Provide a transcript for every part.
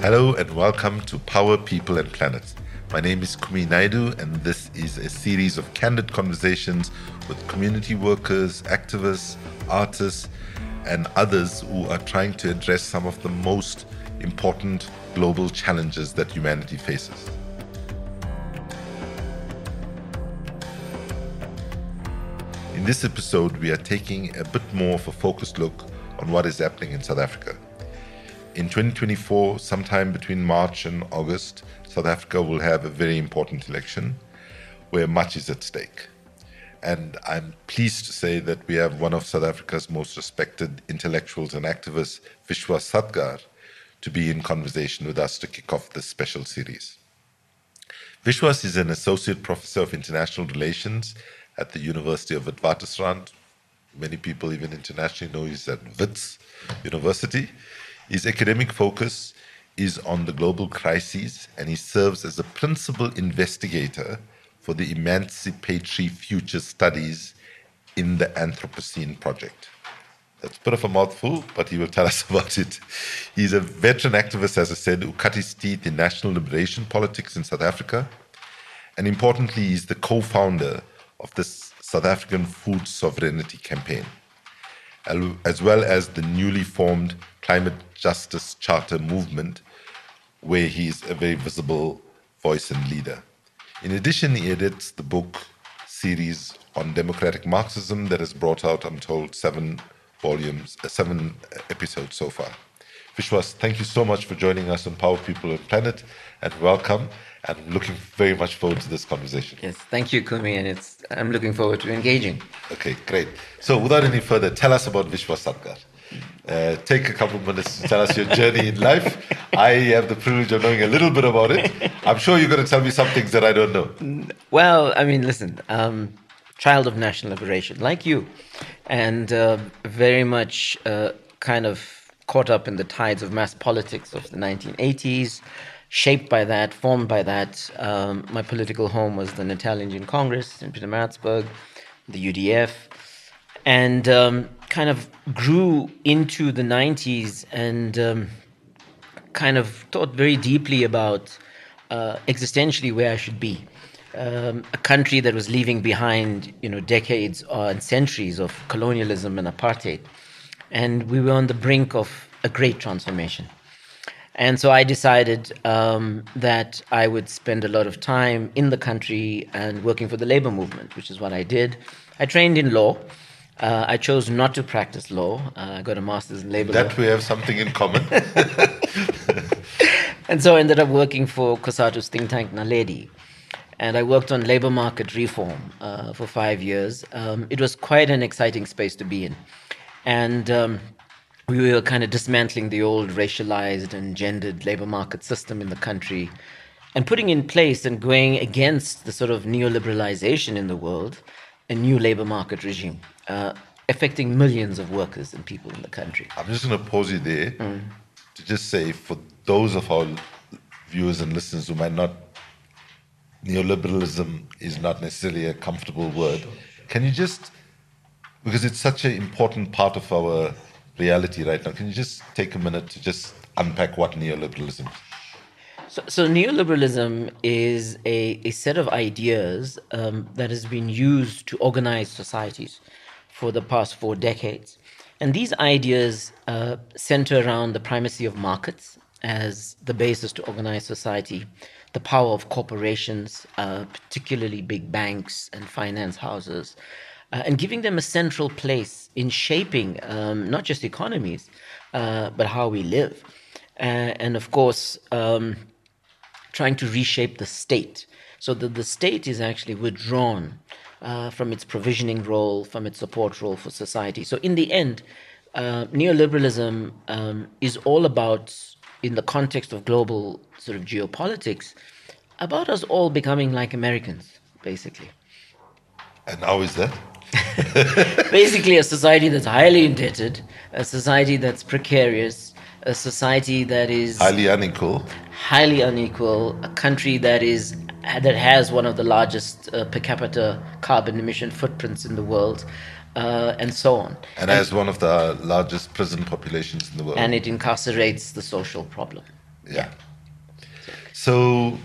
Hello and welcome to Power, People and Planet. My name is Kumi Naidu and this is a series of candid conversations with community workers, activists, artists and others who are trying to address some of the most important global challenges that humanity faces. In this episode, we are taking a bit more of a focused look on what is happening in South Africa. In 2024, sometime between March and August, South Africa will have a very important election where much is at stake. And I'm pleased to say that we have one of South Africa's most respected intellectuals and activists, Vishwas Satgar, to be in conversation with us to kick off this special series. Vishwas is an associate professor of international relations at the University of Witwatersrand. Many people even internationally know he's at Wits University. His academic focus is on the global crises, and he serves as a principal investigator for the Emancipatory Future Studies in the Anthropocene Project. That's a bit of a mouthful, but he will tell us about it. He's a veteran activist, as I said, who cut his teeth in national liberation politics in South Africa. And importantly, he's the co-founder of the South African Food Sovereignty Campaign, as well as the newly formed Climate Justice Charter movement, where he is a very visible voice and leader. In addition, he edits the book series on democratic Marxism that has brought out, I'm told, 7 episodes so far. Vishwas, thank you so much for joining us on Power, People and Planet, and welcome. And I'm looking very much forward to this conversation. Yes, thank you, Kumi, and I'm looking forward to engaging. Okay, great. So without any further, tell us about Vishwas Satgar. Take a couple of minutes to tell us your journey in life. I have the privilege of knowing a little bit about it. I'm sure you're going to tell me some things that I don't know. Well, I mean, listen, child of national liberation, like you, and very much kind of caught up in the tides of mass politics of the 1980s, shaped by that, formed by that. My political home was the Natal Indian Congress in Pietermaritzburg, the UDF, and kind of grew into the 90s and kind of thought very deeply about existentially where I should be. A country that was leaving behind, decades and centuries of colonialism and apartheid. And we were on the brink of a great transformation. And so I decided that I would spend a lot of time in the country and working for the labor movement, which is what I did. I trained in law. I chose not to practice law. I got a master's in labor law. That we have something in common. And so I ended up working for COSATU's think tank, Naledi. And I worked on labor market reform for 5 years. It was quite an exciting space to be in. And we were kind of dismantling the old racialized and gendered labor market system in the country and putting in place and going against the sort of neoliberalization in the world, a new labor market regime, affecting millions of workers and people in the country. I'm just going to pause you there to just say, for those of our viewers and listeners who might not, neoliberalism is not necessarily a comfortable word. Can you just, because it's such an important part of our reality right now, can you just take a minute to just unpack what neoliberalism is? So neoliberalism is a set of ideas that has been used to organize societies for the past 4 decades. And these ideas center around the primacy of markets as the basis to organize society, the power of corporations, particularly big banks and finance houses, and giving them a central place in shaping not just economies, but how we live. And of course, trying to reshape the state so that the state is actually withdrawn from its provisioning role, from its support role for society. So in the end, neoliberalism is all about, in the context of global sort of geopolitics, about us all becoming like Americans, basically. And how is that? Basically, a society that's highly indebted, a society that's precarious, a society that is highly unequal, a country that has one of the largest per capita carbon emission footprints in the world, and so on. And has one of the largest prison populations in the world. And it incarcerates the social problem. Yeah. So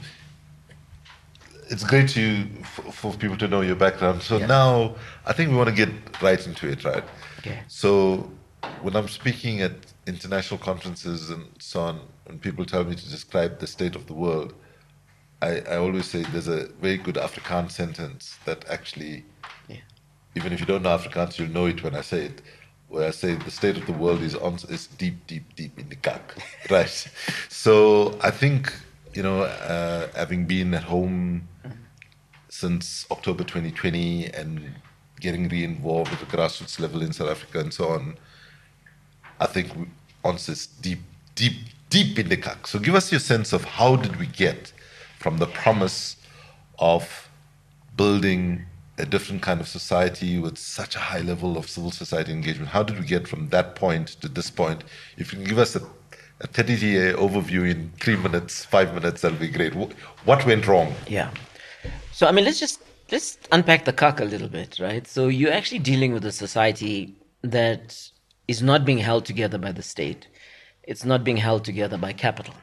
it's great for people to know your background. So now I think we want to get right into it, right? Okay. So when I'm speaking at international conferences and so on, when people tell me to describe the state of the world, I always say there's a very good Afrikaans sentence that actually, even if you don't know Afrikaans, you'll know it when I say it. Where I say the state of the world is deep, deep, deep in the kak, right? So I think, having been at home since October 2020 and getting re-involved at the grassroots level in South Africa and so on, I think ONS is deep, deep, deep in the kak. So give us your sense of how did we get from the promise of building a different kind of society with such a high level of civil society engagement. How did we get from that point to this point? If you can give us a 30-year overview in 3 minutes, 5 minutes, that'll be great. What went wrong? Yeah. So, I mean, let's unpack the kak a little bit, right? So you're actually dealing with a society that is not being held together by the state. It's not being held together by capital.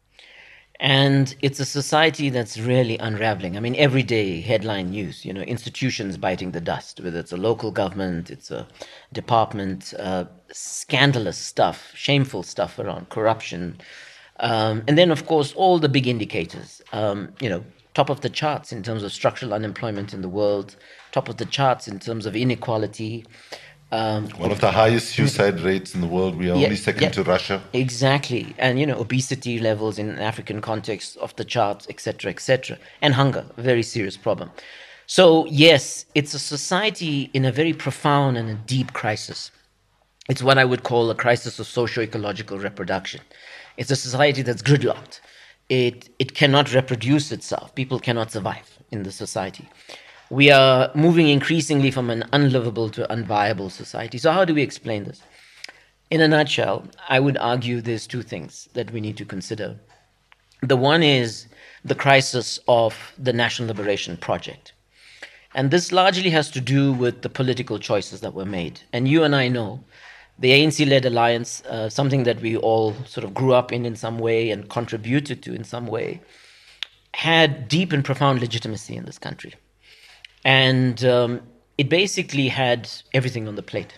And it's a society that's really unraveling. I mean, every day headline news, institutions biting the dust, whether it's a local government, it's a department, scandalous stuff, shameful stuff around corruption. And then, of course, all the big indicators, top of the charts in terms of structural unemployment in the world, top of the charts in terms of inequality. One of the highest suicide rates in the world. We are only second to Russia. Exactly. And, obesity levels in African context off the charts, et cetera, and hunger, a very serious problem. So, yes, it's a society in a very profound and a deep crisis. It's what I would call a crisis of socio-ecological reproduction. It's a society that's gridlocked. It cannot reproduce itself. People cannot survive in the society. We are moving increasingly from an unlivable to unviable society. So how do we explain this? In a nutshell, I would argue there's two things that we need to consider. The one is the crisis of the National Liberation Project. And this largely has to do with the political choices that were made. And you and I know the ANC-led alliance, something that we all sort of grew up in some way and contributed to in some way, had deep and profound legitimacy in this country. And it basically had everything on the plate.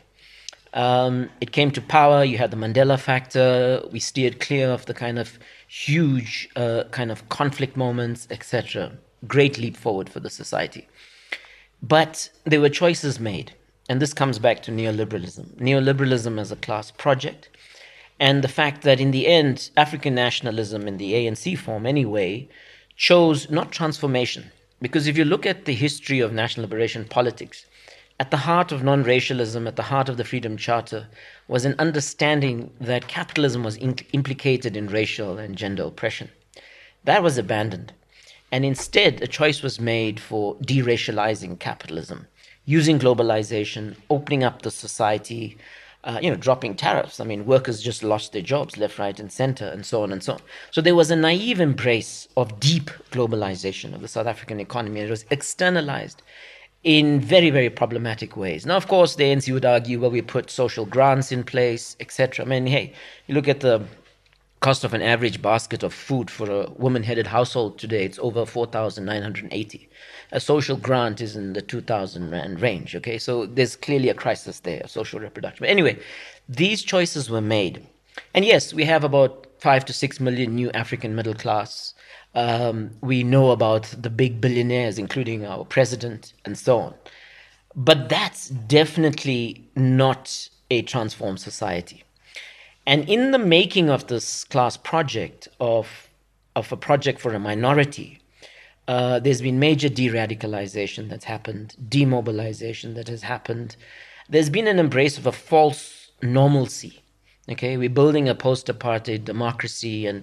It came to power, you had the Mandela factor, we steered clear of the kind of huge kind of conflict moments, etc. Great leap forward for the society. But there were choices made. And this comes back to neoliberalism. Neoliberalism as a class project. And the fact that in the end, African nationalism in the ANC form anyway, chose not transformation. Because if you look at the history of national liberation politics, at the heart of non-racialism, at the heart of the Freedom Charter, was an understanding that capitalism was implicated in racial and gender oppression. That was abandoned. And instead, a choice was made for deracializing capitalism, using globalization, opening up the society, dropping tariffs. I mean, workers just lost their jobs left, right, and center, and so on and so on. So there was a naive embrace of deep globalization of the South African economy, and it was externalized in very, very problematic ways. Now, of course, the ANC would argue, well, we put social grants in place, etc. I mean, hey, you look at the cost of an average basket of food for a woman-headed household today, it's over 4,980. A social grant is in the 2,000 rand range, okay? So there's clearly a crisis there, social reproduction. But anyway, these choices were made. And yes, we have about 5 to 6 million new African middle class. We know about the big billionaires, including our president, and so on. But that's definitely not a transformed society. And in the making of this class project, of a project for a minority, there's been major de-radicalization that's happened, demobilization that has happened. There's been an embrace of a false normalcy. Okay, we're building a post-apartheid democracy and,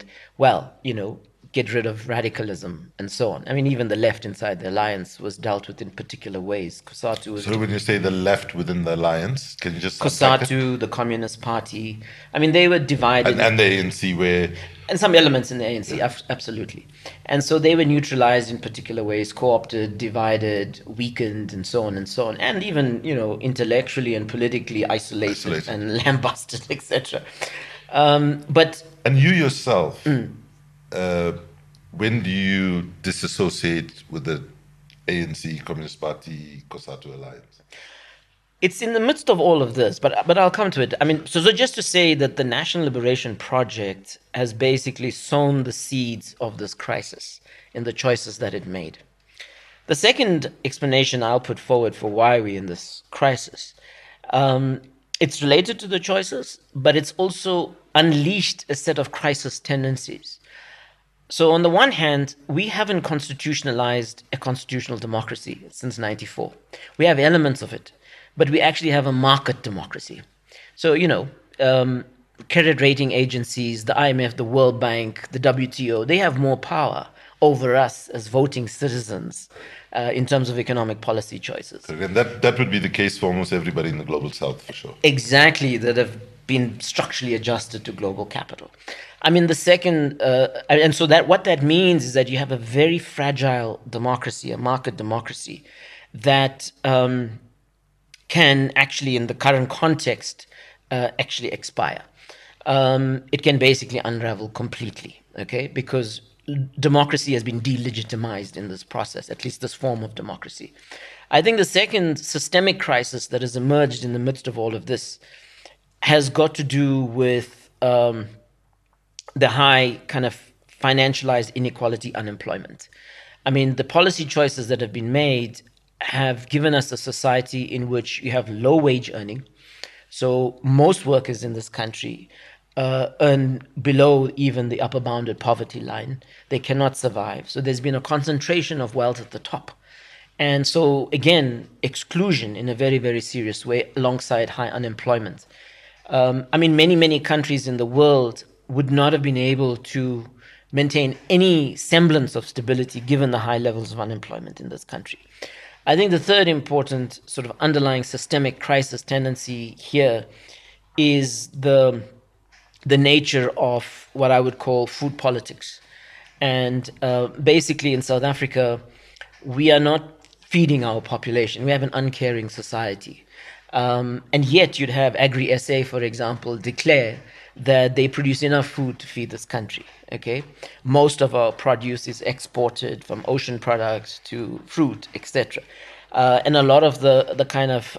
get rid of radicalism and so on. I mean, even the left inside the alliance was dealt with in particular ways. COSATU was... So when you say the left within the alliance, can you just... COSATU, the Communist Party. I mean, they were divided. And the ANC were... And some elements in the ANC, absolutely. And so they were neutralized in particular ways, co-opted, divided, weakened, and so on and so on. And even, intellectually and politically isolated. And lambasted, etc. And you yourself... uh, when do you disassociate with the ANC, Communist Party, COSATU alliance? It's in the midst of all of this, but I'll come to it. I mean, so just to say that the National Liberation Project has basically sown the seeds of this crisis in the choices that it made. The second explanation I'll put forward for why we're in this crisis, it's related to the choices, but it's also unleashed a set of crisis tendencies. So on the one hand, we haven't constitutionalized a constitutional democracy since 94. We have elements of it, but we actually have a market democracy. So, credit rating agencies, the IMF, the World Bank, the WTO, they have more power over us as voting citizens in terms of economic policy choices. And that would be the case for almost everybody in the global south, for sure. Exactly, that have been structurally adjusted to global capital. I mean, the second, and so that what that means is that you have a very fragile democracy, a market democracy, that can actually, in the current context, actually expire. It can basically unravel completely, okay? Because democracy has been delegitimized in this process, at least this form of democracy. I think the second systemic crisis that has emerged in the midst of all of this has got to do with the high kind of financialized inequality unemployment. I mean, the policy choices that have been made have given us a society in which you have low wage earning. So most workers in this country earn below even the upper bounded poverty line. They cannot survive. So there's been a concentration of wealth at the top. And so, again, exclusion in a very, very serious way alongside high unemployment. I mean, many countries in the world would not have been able to maintain any semblance of stability given the high levels of unemployment in this country. I think the third important sort of underlying systemic crisis tendency here is the nature of what I would call food politics. And basically in South Africa, we are not feeding our population. We have an uncaring society. And yet you'd have Agri-SA, for example, declare that they produce enough food to feed this country. Okay, most of our produce is exported, from ocean products to fruit, etc. And a lot of the kind of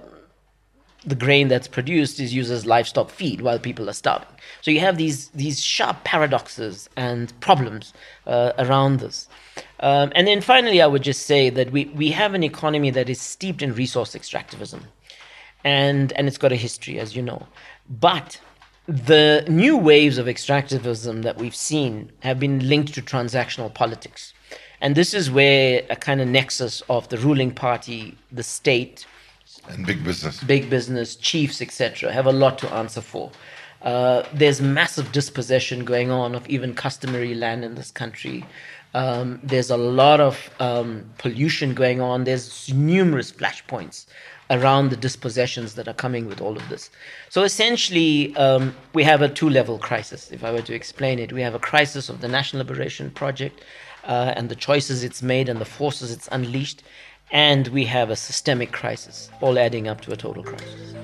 the grain that's produced is used as livestock feed while people are starving. So you have these sharp paradoxes and problems around this. And then finally, I would just say that we have an economy that is steeped in resource extractivism. And it's got a history, as you know. But the new waves of extractivism that we've seen have been linked to transactional politics. And this is where a kind of nexus of the ruling party, the state, and big business, chiefs, etc., have a lot to answer for. There's massive dispossession going on of even customary land in this country. There's a lot of pollution going on. There's numerous flashpoints around the dispossessions that are coming with all of this. So essentially, we have a two-level crisis, if I were to explain it. We have a crisis of the National Liberation Project and the choices it's made and the forces it's unleashed. And we have a systemic crisis, all adding up to a total crisis.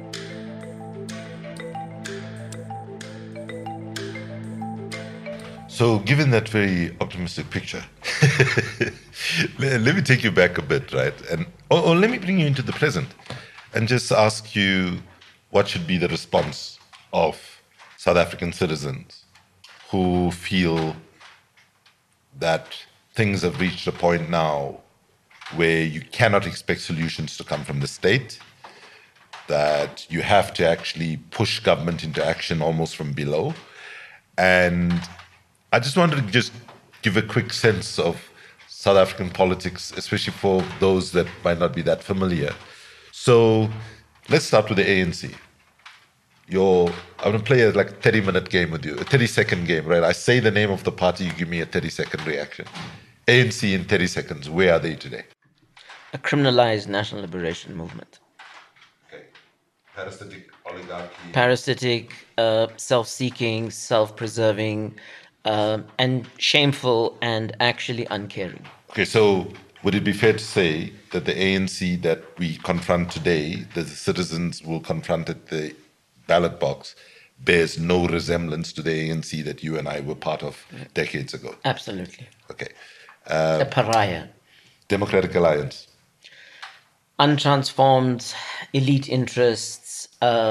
So, given that very optimistic picture, let me take you back a bit, right? And or let me bring you into the present and just ask you what should be the response of South African citizens who feel that things have reached a point now where you cannot expect solutions to come from the state, that you have to actually push government into action almost from below. And I just wanted to just give a quick sense of South African politics, especially for those that might not be that familiar. So let's start with the ANC. I'm going to play a 30-minute game with you, a 30-second game, right? I say the name of the party, you give me a 30-second reaction. ANC in 30 seconds, where are they today? A criminalized national liberation movement. Okay. Parasitic oligarchy. Parasitic, self-seeking, self-preserving, and shameful and actually uncaring. Okay, so would it be fair to say that the ANC that we confront today, that the citizens will confront at the ballot box, bears no resemblance to the ANC that you and I were part of decades ago. Absolutely. Okay. A pariah. Democratic Alliance. Untransformed, elite interests,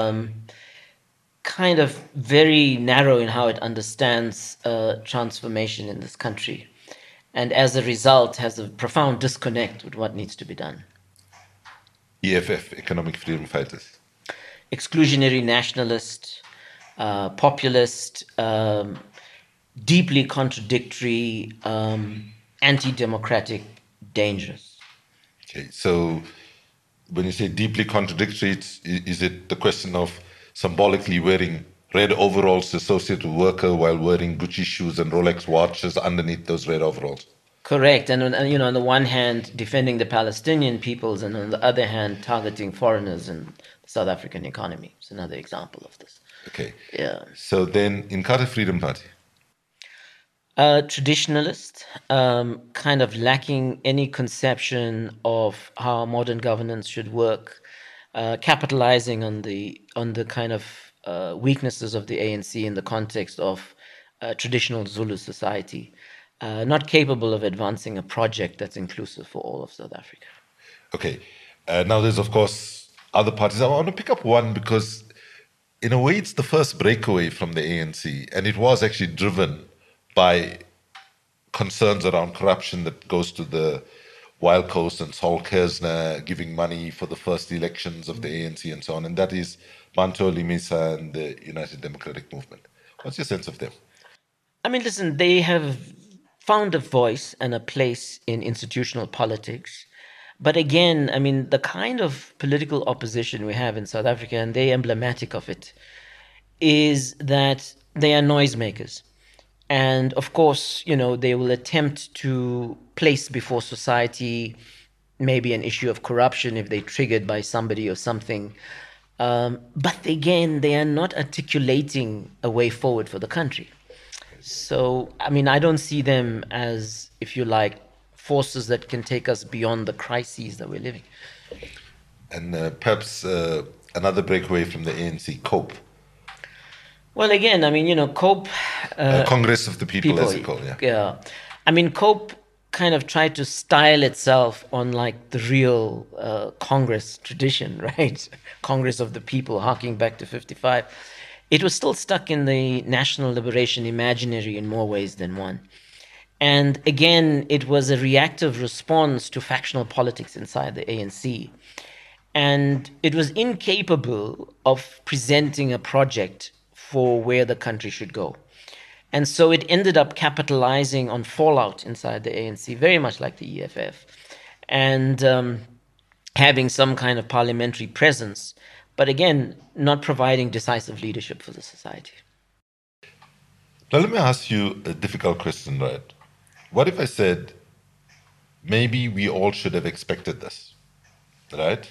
kind of very narrow in how it understands transformation in this country. And as a result, has a profound disconnect with what needs to be done. EFF, Economic Freedom Fighters. Exclusionary nationalist, populist, deeply contradictory, anti-democratic, dangerous. Okay, so when you say deeply contradictory, is it the question of symbolically wearing red overalls to associate with worker while wearing Gucci shoes and Rolex watches underneath those red overalls? Correct, and on the one hand defending the Palestinian peoples, and on the other hand targeting foreigners in the South African economy. It's another example of this. Okay. Yeah. So then, Inkatha Freedom Party. Traditionalist, kind of lacking any conception of how modern governance should work, capitalizing on the kind of weaknesses of the ANC in the context of traditional Zulu society, not capable of advancing a project that's inclusive for all of South Africa. Okay. Now there's, of course, other parties. I want to pick up one because, in a way, it's the first breakaway from the ANC, and it was actually driven by concerns around corruption that goes to the Wild Coast and Saul Kersner giving money for the first elections of the ANC and so on, and that is Bantu Limisa and the United Democratic Movement. What's your sense of them? I mean, listen, they have found a voice and a place in institutional politics. But again, I mean, the kind of political opposition we have in South Africa, and they're emblematic of it, is that they are noisemakers. And of course, they will attempt to place before society maybe an issue of corruption if they're triggered by somebody or something. But again, they are not articulating a way forward for the country. So, I mean, I don't see them as, if you like, forces that can take us beyond the crises that we're living. And perhaps another breakaway from the ANC, COPE. Well, again, I mean, COPE... Congress of the People, as it's called, yeah. Yeah. I mean, COPE kind of tried to style itself on, like, the real Congress tradition, right? Congress of the People, harking back to 55. It was still stuck in the national liberation imaginary in more ways than one. And again, it was a reactive response to factional politics inside the ANC. And it was incapable of presenting a project for where the country should go. And so it ended up capitalizing on fallout inside the ANC, very much like the EFF, and having some kind of parliamentary presence, but again, not providing decisive leadership for the society. Now, let me ask you a difficult question, right? What if I said, maybe we all should have expected this, right?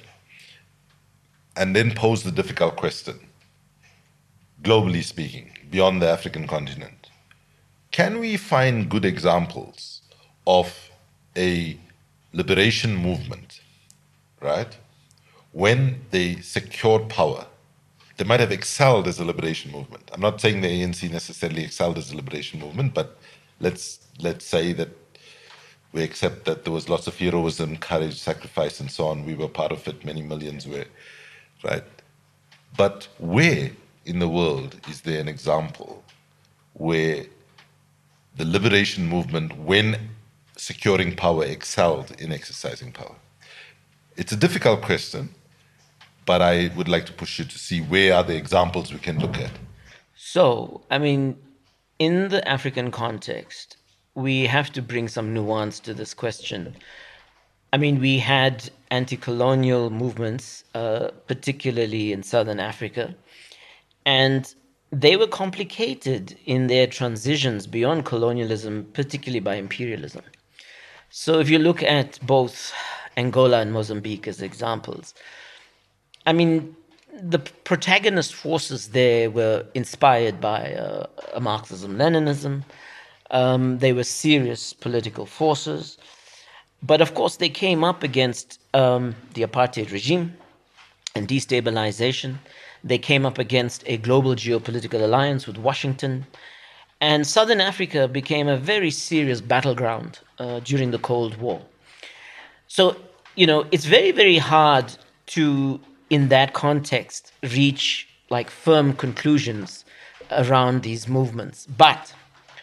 And then pose the difficult question, globally speaking, beyond the African continent. Can we find good examples of a liberation movement, right? When they secured power, they might have excelled as a liberation movement. I'm not saying the ANC necessarily excelled as a liberation movement, but let's say that we accept that there was lots of heroism, courage, sacrifice, and so on. We were part of it, many millions were, right? But where in the world is there an example where the liberation movement, when securing power, excelled in exercising power? It's a difficult question, but I would like to push you to see where are the examples we can look at. So, I mean, in the African context, we have to bring some nuance to this question. I mean, we had anti-colonial movements, particularly in Southern Africa, and they were complicated in their transitions beyond colonialism, particularly by imperialism. So if you look at both Angola and Mozambique as examples, I mean, the protagonist forces there were inspired by a Marxism-Leninism. They were serious political forces. But of course, they came up against the apartheid regime and destabilization. They came up against a global geopolitical alliance with Washington. And Southern Africa became a very serious battleground during the Cold War. So, it's very, very hard to, in that context, reach like firm conclusions around these movements. But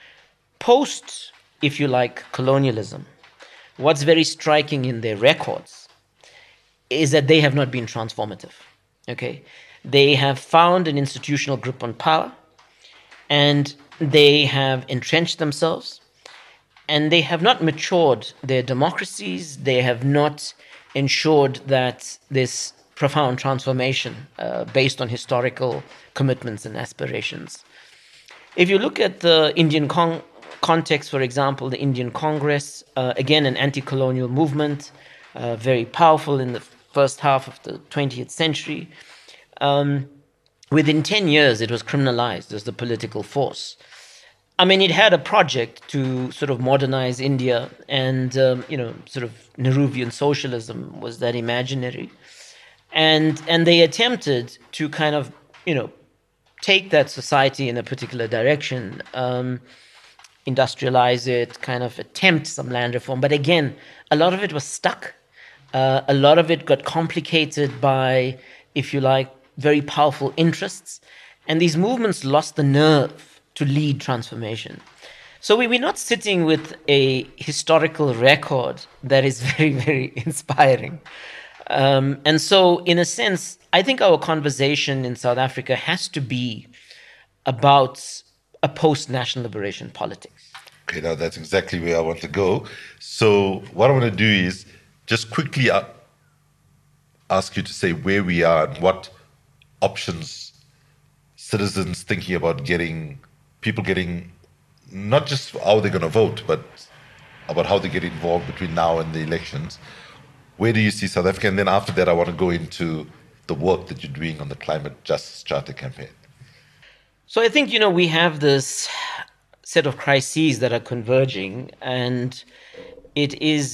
post, if you like, colonialism, what's very striking in their records is that they have not been transformative. Okay? They have found an institutional grip on power, and they have entrenched themselves, and they have not matured their democracies. They have not ensured that this profound transformation based on historical commitments and aspirations. If you look at the Indian context, for example, the Indian Congress, again, an anti-colonial movement, very powerful in the first half of the 20th century. Within 10 years, it was criminalized as the political force. I mean, it had a project to sort of modernize India, and, sort of Nehruvian socialism was that imaginary. And they attempted to kind of, take that society in a particular direction, industrialize it, kind of attempt some land reform. But again, a lot of it was stuck. A lot of it got complicated by, if you like, very powerful interests. And these movements lost the nerve to lead transformation. So we're not sitting with a historical record that is very, very inspiring. And so, in a sense, I think our conversation in South Africa has to be about a post-national liberation politics. Okay, now that's exactly where I want to go. So what I want to do is just quickly ask you to say where we are and what options citizens thinking about people getting, not just how they're going to vote, but about how they get involved between now and the elections. Where do you see South Africa? And then after that, I want to go into the work that you're doing on the Climate Justice Charter campaign. So I think, we have this set of crises that are converging, and it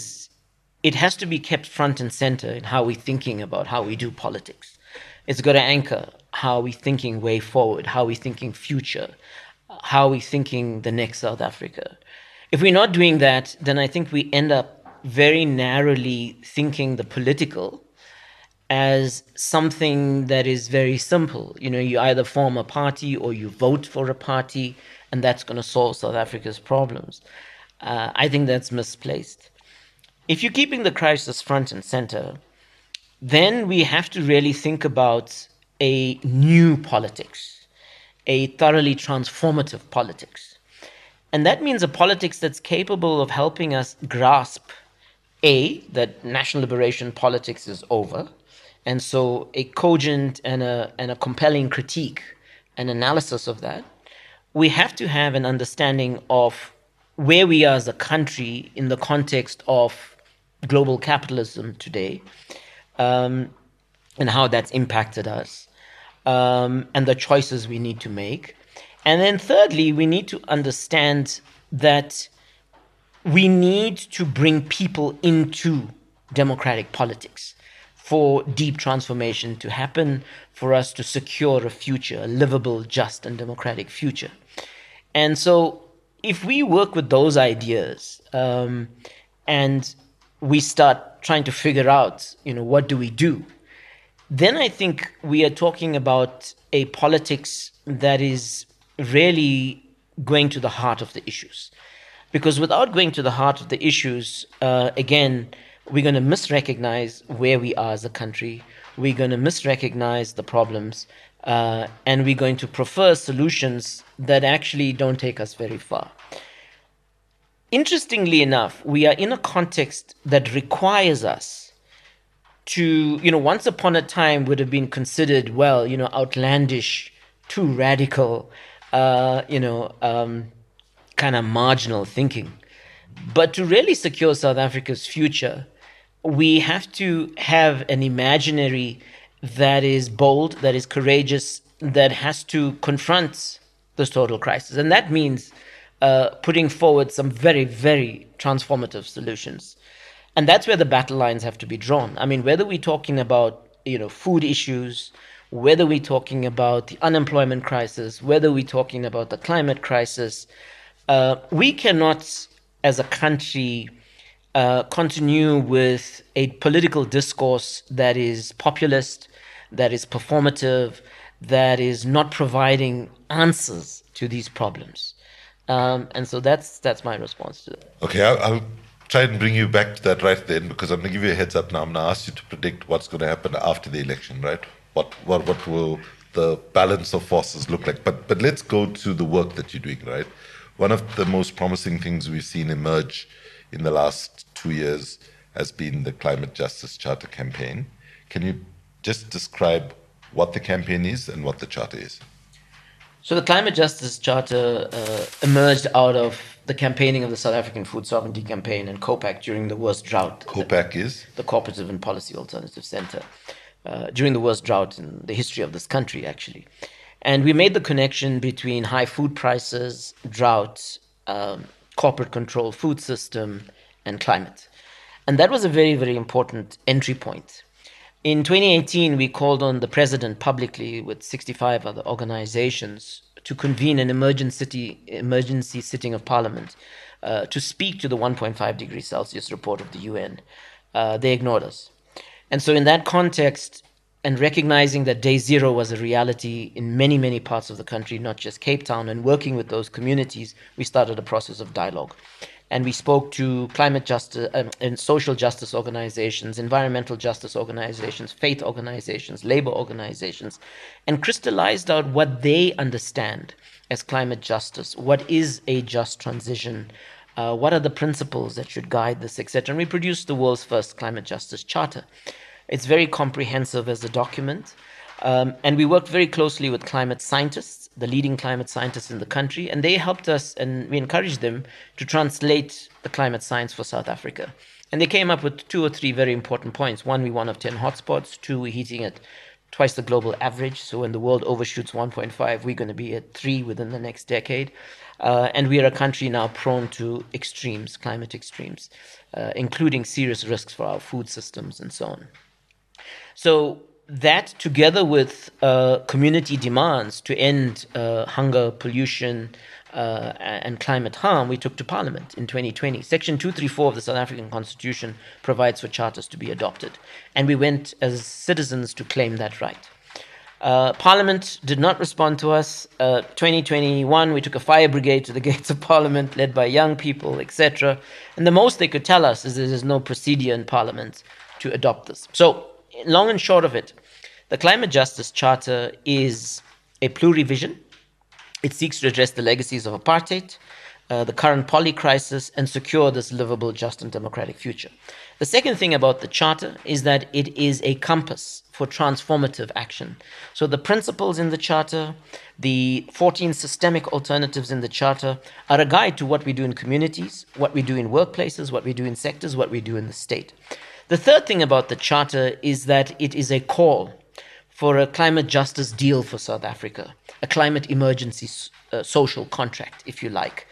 has to be kept front and center in how we're thinking about how we do politics. It's got to anchor how we're thinking way forward, how we're thinking future, how we're thinking the next South Africa. If we're not doing that, then I think we end up very narrowly thinking the political as something that is very simple. You either form a party or you vote for a party, and that's going to solve South Africa's problems. I think that's misplaced. If you're keeping the crisis front and center, then we have to really think about a new politics, a thoroughly transformative politics. And that means a politics that's capable of helping us grasp, A, that national liberation politics is over. And so a cogent and a compelling critique and analysis of that. We have to have an understanding of where we are as a country in the context of global capitalism today, and how that's impacted us, and the choices we need to make. And then thirdly, we need to understand that we need to bring people into democratic politics for deep transformation to happen, for us to secure a future, a livable, just, and democratic future. And so if we work with those ideas, and we start trying to figure out, what do we do, then I think we are talking about a politics that is really going to the heart of the issues. Because without going to the heart of the issues, again, we're going to misrecognize where we are as a country. We're going to misrecognize the problems, and we're going to prefer solutions that actually don't take us very far. Interestingly enough, we are in a context that requires us to, once upon a time would have been considered, outlandish, too radical, kind of marginal thinking. But to really secure South Africa's future, we have to have an imaginary that is bold, that is courageous, that has to confront this total crisis. And that means putting forward some very, very transformative solutions. And that's where the battle lines have to be drawn. I mean, whether we're talking about, food issues, whether we're talking about the unemployment crisis, whether we're talking about the climate crisis, we cannot, as a country, continue with a political discourse that is populist, that is performative, that is not providing answers to these problems. And so that's my response to that. Okay, I'll try and bring you back to that right then, because I'm going to give you a heads up now. I'm going to ask you to predict what's going to happen after the election, right? What will the balance of forces look like? But let's go to the work that you're doing, right? One of the most promising things we've seen emerge in the last 2 years has been the Climate Justice Charter campaign. Can you just describe what the campaign is and what the charter is? So the Climate Justice Charter emerged out of the campaigning of the South African Food Sovereignty Campaign and COPAC during the worst drought. COPAC is? The Cooperative and Policy Alternative Center. During the worst drought in the history of this country, actually. And we made the connection between high food prices, drought, corporate controlled food system, and climate. And that was a very, very important entry point. In 2018, we called on the president publicly with 65 other organizations to convene an emergency sitting of parliament to speak to the 1.5 degrees Celsius report of the UN. They ignored us. And so in that context, and recognizing that day zero was a reality in many, many parts of the country, not just Cape Town, and working with those communities, we started a process of dialogue. And we spoke to climate justice and social justice organizations, environmental justice organizations, faith organizations, labor organizations, and crystallized out what they understand as climate justice. What is a just transition? What are the principles that should guide this, etc. And we produced the world's first Climate Justice Charter. It's very comprehensive as a document. And we worked very closely with climate scientists, the leading climate scientists in the country, and they helped us, and we encouraged them to translate the climate science for South Africa. And they came up with 2 or 3 very important points. One, we're one of 10 hotspots. 2, we're heating at twice the global average. So when the world overshoots 1.5, we're going to be at 3 within the next decade. And we are a country now prone to extremes, climate extremes, including serious risks for our food systems and so on. So that, together with community demands to end hunger, pollution, and climate harm, we took to Parliament in 2020. Section 234 of the South African Constitution provides for charters to be adopted. And we went as citizens to claim that right. Parliament did not respond to us. 2021, we took a fire brigade to the gates of Parliament, led by young people, etc. And the most they could tell us is there's no procedure in Parliament to adopt this. So, long and short of it, the Climate Justice Charter is a plurivision. It seeks to address the legacies of apartheid, the current poly crisis, and secure this livable, just, and democratic future. The second thing about the Charter is that it is a compass for transformative action. So the principles in the Charter, the 14 systemic alternatives in the Charter, are a guide to what we do in communities, what we do in workplaces, what we do in sectors, what we do in the state. The third thing about the Charter is that it is a call for a climate justice deal for South Africa, a climate emergency social contract, if you like.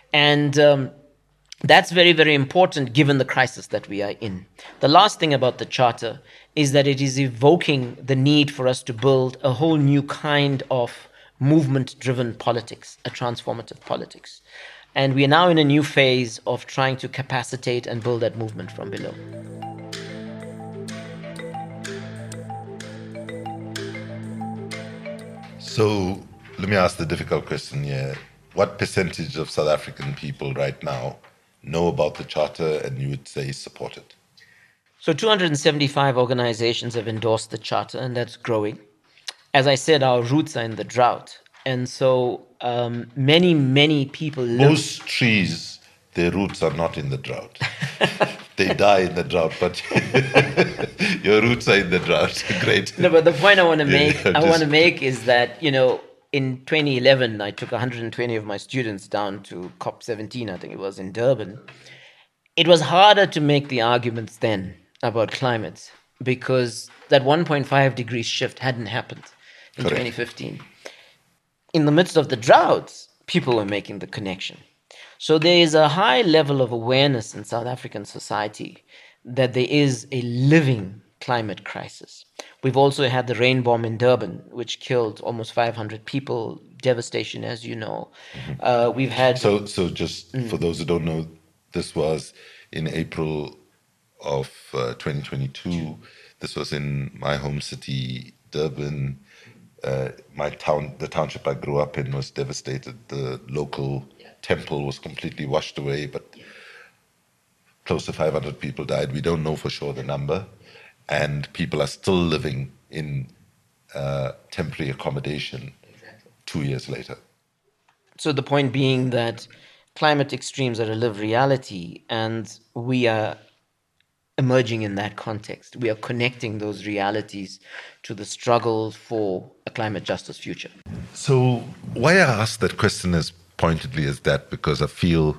And that's very, very important given the crisis that we are in. The last thing about the Charter is that it is evoking the need for us to build a whole new kind of movement-driven politics, a transformative politics. And we are now in a new phase of trying to capacitate and build that movement from below. So let me ask the difficult question here. What percentage of South African people right now know about the Charter and you would say support it? So 275 organizations have endorsed the Charter, and that's growing. As I said, our roots are in the drought. And so many people... Most trees, their roots are not in the drought. They die in the drought, but your roots are in the drought. Great. No, but the point I want to make is that, in 2011, I took 120 of my students down to COP17, I think it was, in Durban. It was harder to make the arguments then about climate because that 1.5 degrees shift hadn't happened in 2015. In the midst of the droughts, people were making the connection. So there is a high level of awareness in South African society that there is a living climate crisis. We've also had the rain bomb in Durban, which killed almost 500 people, devastation, as you know. We've had... So just for those who don't know, this was in April of 2022. This was in my home city, Durban. My town, the township I grew up in, was devastated. The local temple was completely washed away, but close to 500 people died. We don't know for sure the number, and people are still living in temporary accommodation 2 years later. So the point being that climate extremes are a lived reality, and we are emerging in that context. We are connecting those realities to the struggle for a climate justice future. So why I ask that question as pointedly as that, because I feel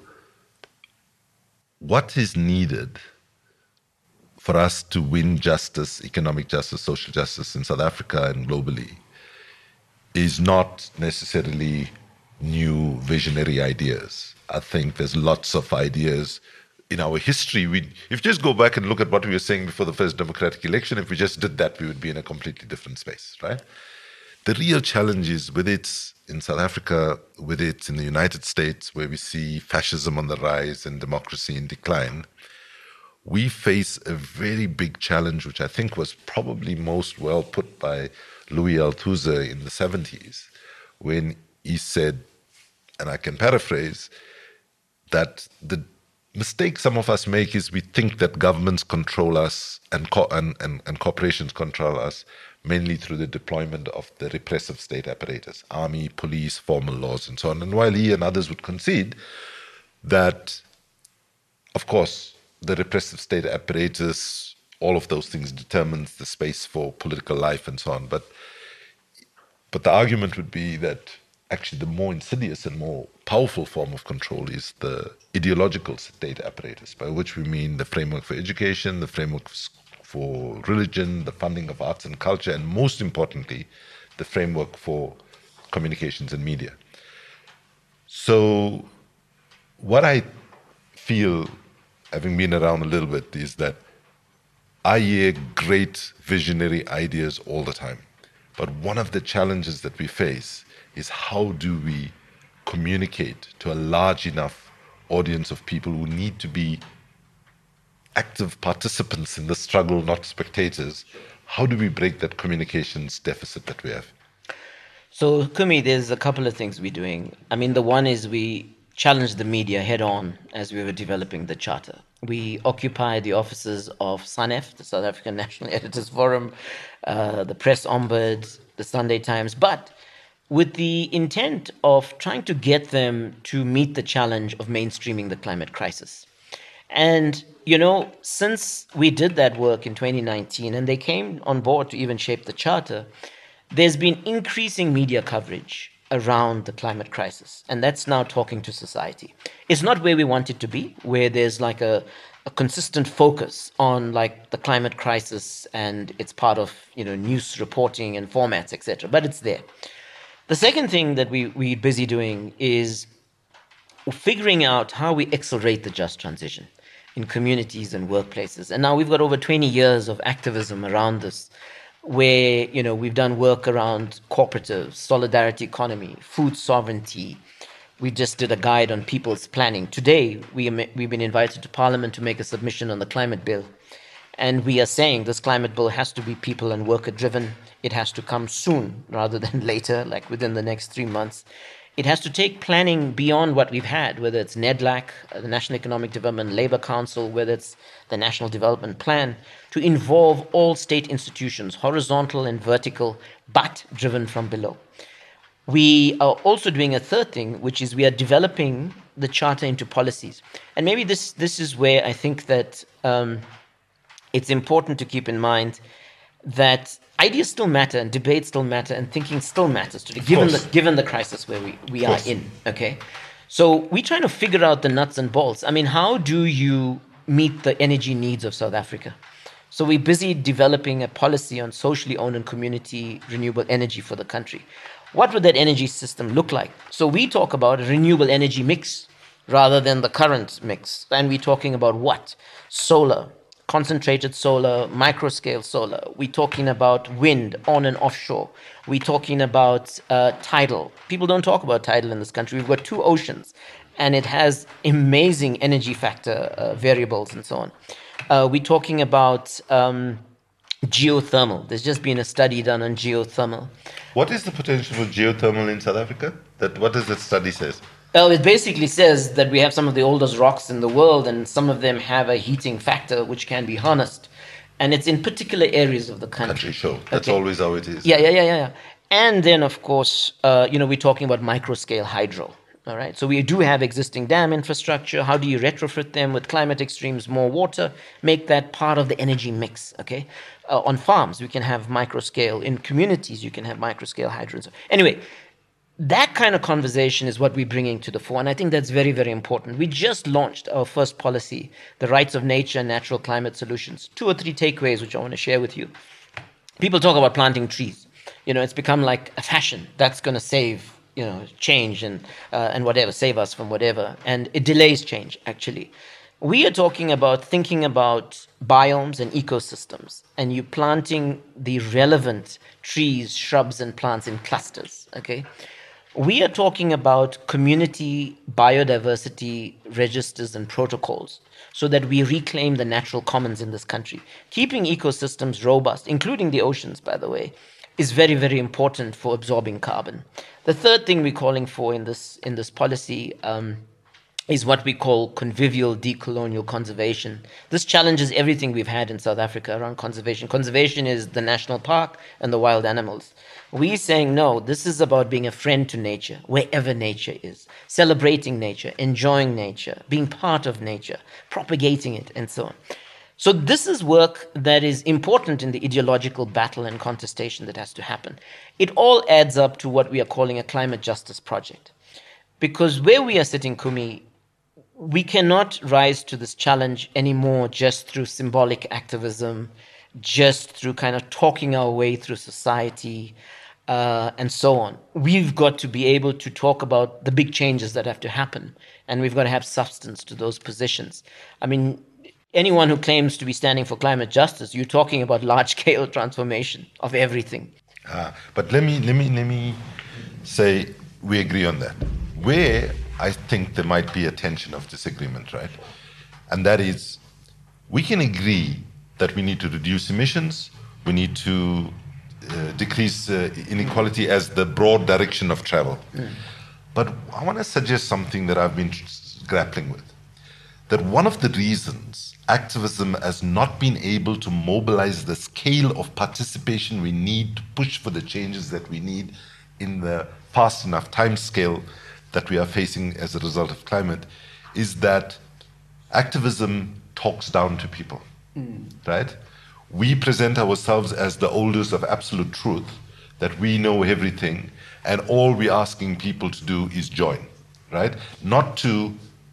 what is needed for us to win justice, economic justice, social justice in South Africa and globally is not necessarily new visionary ideas. I think there's lots of ideas in our history. If you just go back and look at what we were saying before the first democratic election, if we just did that, we would be in a completely different space, right? The real challenge is, whether it's in South Africa, whether it's in the United States, where we see fascism on the rise and democracy in decline, we face a very big challenge, which I think was probably most well put by Louis Althusser in the 70s, when he said, and I can paraphrase, that the mistake some of us make is we think that governments control us and corporations control us mainly through the deployment of the repressive state apparatus, army, police, formal laws, and so on. And while he and others would concede that, of course, the repressive state apparatus, all of those things determines the space for political life and so on. But the argument would be that actually the more insidious and more powerful form of control is the ideological state apparatus, by which we mean the framework for education, the framework for religion, the funding of arts and culture, and most importantly, the framework for communications and media. So what I feel, having been around a little bit, is that I hear great visionary ideas all the time. But one of the challenges that we face is, how do we communicate to a large enough audience of people who need to be active participants in the struggle, not spectators? How do we break that communications deficit that we have? So, Kumi, there's a couple of things we're doing. I mean, the one is we challenged the media head on as we were developing the charter. We occupied the offices of SANEF, the South African National Editors Forum, the Press Ombud, the Sunday Times, but with the intent of trying to get them to meet the challenge of mainstreaming the climate crisis. And, you know, since we did that work in 2019 and they came on board to even shape the charter, there's been increasing media coverage around the climate crisis. And that's now talking to society. It's not where we want it to be, where there's like a consistent focus on like the climate crisis and it's part of, you know, news reporting and formats, etc. But it's there. The second thing that we're busy doing is figuring out how we accelerate the just transition in communities and workplaces. And now we've got over 20 years of activism around this, where, you know, we've done work around cooperatives, solidarity economy, food sovereignty. We just did a guide on people's planning. Today, we've been invited to Parliament to make a submission on the climate bill. And we are saying this climate bill has to be people and worker driven. It has to come soon rather than later, like within the next 3 months. It has to take planning beyond what we've had, whether it's NEDLAC, the National Economic Development Labour Council, whether it's the National Development Plan, to involve all state institutions, horizontal and vertical, but driven from below. We are also doing a third thing, which is we are developing the charter into policies. And maybe this is where I think that it's important to keep in mind that ideas still matter and debates still matter and thinking still matters today, given the crisis where we are in. Okay, so we're trying to figure out the nuts and bolts. I mean, how do you meet the energy needs of South Africa? So we're busy developing a policy on socially owned and community renewable energy for the country. What would that energy system look like? So we talk about a renewable energy mix rather than the current mix. And we're talking about what? Solar, concentrated solar, microscale solar. We're talking about wind on and offshore. We're talking about tidal. People don't talk about tidal in this country. We've got two oceans, and it has amazing energy factor variables and so on. We're talking about geothermal. There's just been a study done on geothermal. What is the potential for geothermal in South Africa? What does that study says? Well, it basically says that we have some of the oldest rocks in the world, and some of them have a heating factor which can be harnessed. And it's in particular areas of the country. Sure. That's always how it is. Yeah. And then, of course, we're talking about microscale hydro. All right. So we do have existing dam infrastructure. How do you retrofit them with climate extremes, more water, make that part of the energy mix? Okay. On farms, we can have microscale. In communities, you can have microscale hydro. Anyway, that kind of conversation is what we're bringing to the fore, and I think that's very, very important. We just launched our first policy, the Rights of Nature and Natural Climate Solutions. 2 or 3 takeaways which I want to share with you. People talk about planting trees. It's become like a fashion. That's going to save, change and whatever, save us from whatever. And it delays change, actually. We are talking about thinking about biomes and ecosystems, and you planting the relevant trees, shrubs, and plants in clusters, okay? We are talking about community biodiversity registers and protocols so that we reclaim the natural commons in this country. Keeping ecosystems robust, including the oceans, by the way, is very, very important for absorbing carbon. The third thing we're calling for in this policy is what we call convivial decolonial conservation. This challenges everything we've had in South Africa around conservation. Conservation is the national park and the wild animals. We're saying, no, this is about being a friend to nature, wherever nature is, celebrating nature, enjoying nature, being part of nature, propagating it, and so on. So this is work that is important in the ideological battle and contestation that has to happen. It all adds up to what we are calling a climate justice project. Because where we are sitting, Kumi, we cannot rise to this challenge anymore just through symbolic activism, just through kind of talking our way through society, and so on. We've got to be able to talk about the big changes that have to happen, and we've got to have substance to those positions. I mean, anyone who claims to be standing for climate justice, you're talking about large-scale transformation of everything. But let me say we agree on that. Where I think there might be a tension of disagreement, right? And that is, we can agree that we need to reduce emissions, we need to decrease inequality as the broad direction of travel. But I want to suggest something that I've been grappling with. That one of the reasons activism has not been able to mobilize the scale of participation we need to push for the changes that we need in the fast enough time scale that we are facing as a result of climate is that activism talks down to people, right? We present ourselves as the holders of absolute truth, that we know everything, and all we're asking people to do is join, right? Not to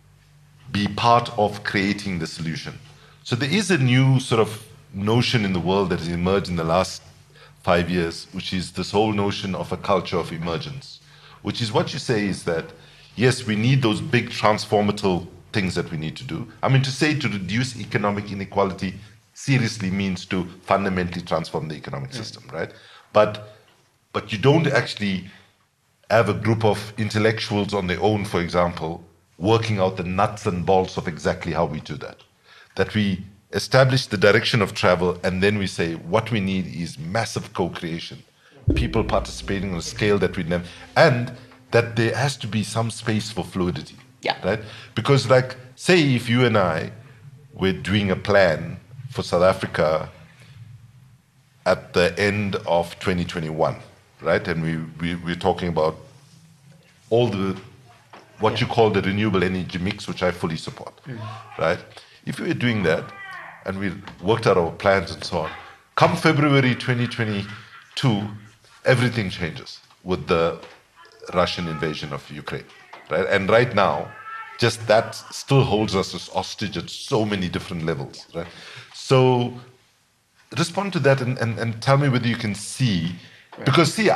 be part of creating the solution. So there is a new sort of notion in the world that has emerged in the last 5 years, which is this whole notion of a culture of emergence, which is what you say is that, yes, we need those big transformative things that we need to do. I mean, to say to reduce economic inequality seriously means to fundamentally transform the economic system, right? But you don't actually have a group of intellectuals on their own, for example, working out the nuts and bolts of exactly how we do that. That we establish the direction of travel, and then we say what we need is massive co-creation, people participating on a scale that we never, and that there has to be some space for fluidity. Yeah. Right? Because, like, say if you and I were doing a plan for South Africa at the end of 2021, right? And we're talking about all the what you call the renewable energy mix, which I fully support, right? If we were doing that and we worked out our plans and so on, come February 2022, everything changes with the Russian invasion of Ukraine, right? And right now, just that still holds us as hostage at so many different levels, right? So respond to that and tell me whether you can see, because see,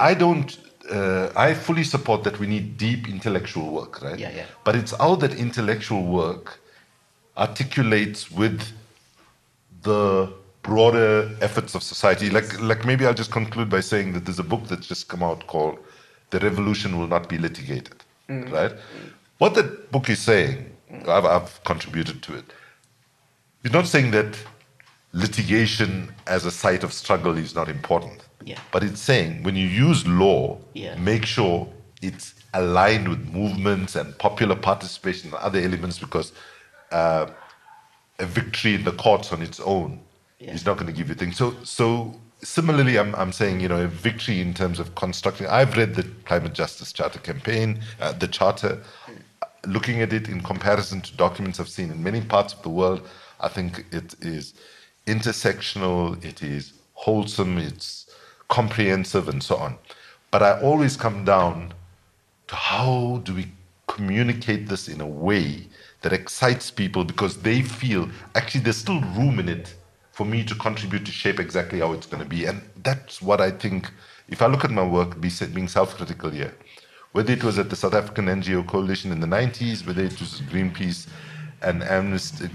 I fully support that we need deep intellectual work, right? Yeah. But it's how that intellectual work articulates with the broader efforts of society. Like maybe I'll just conclude by saying that there's a book that's just come out called "The Revolution Will Not Be Litigated." Right? What that book is saying, I've contributed to it. It's not saying that litigation as a site of struggle is not important. Yeah. But it's saying when you use law, Yeah. make sure it's aligned with movements and popular participation and other elements, because a victory in the courts on its own is not going to give you things. So similarly, I'm saying, a victory in terms of constructing. I've read the Climate Justice Charter campaign, the charter, looking at it in comparison to documents I've seen in many parts of the world. I think it is intersectional, it is wholesome, it's comprehensive, and so on. But I always come down to how do we communicate this in a way that excites people, because they feel actually there's still room in it for me to contribute to shape exactly how it's going to be. And that's what I think, if I look at my work, being self-critical here, whether it was at the South African NGO Coalition in the 90s, whether it was Greenpeace and Amnesty,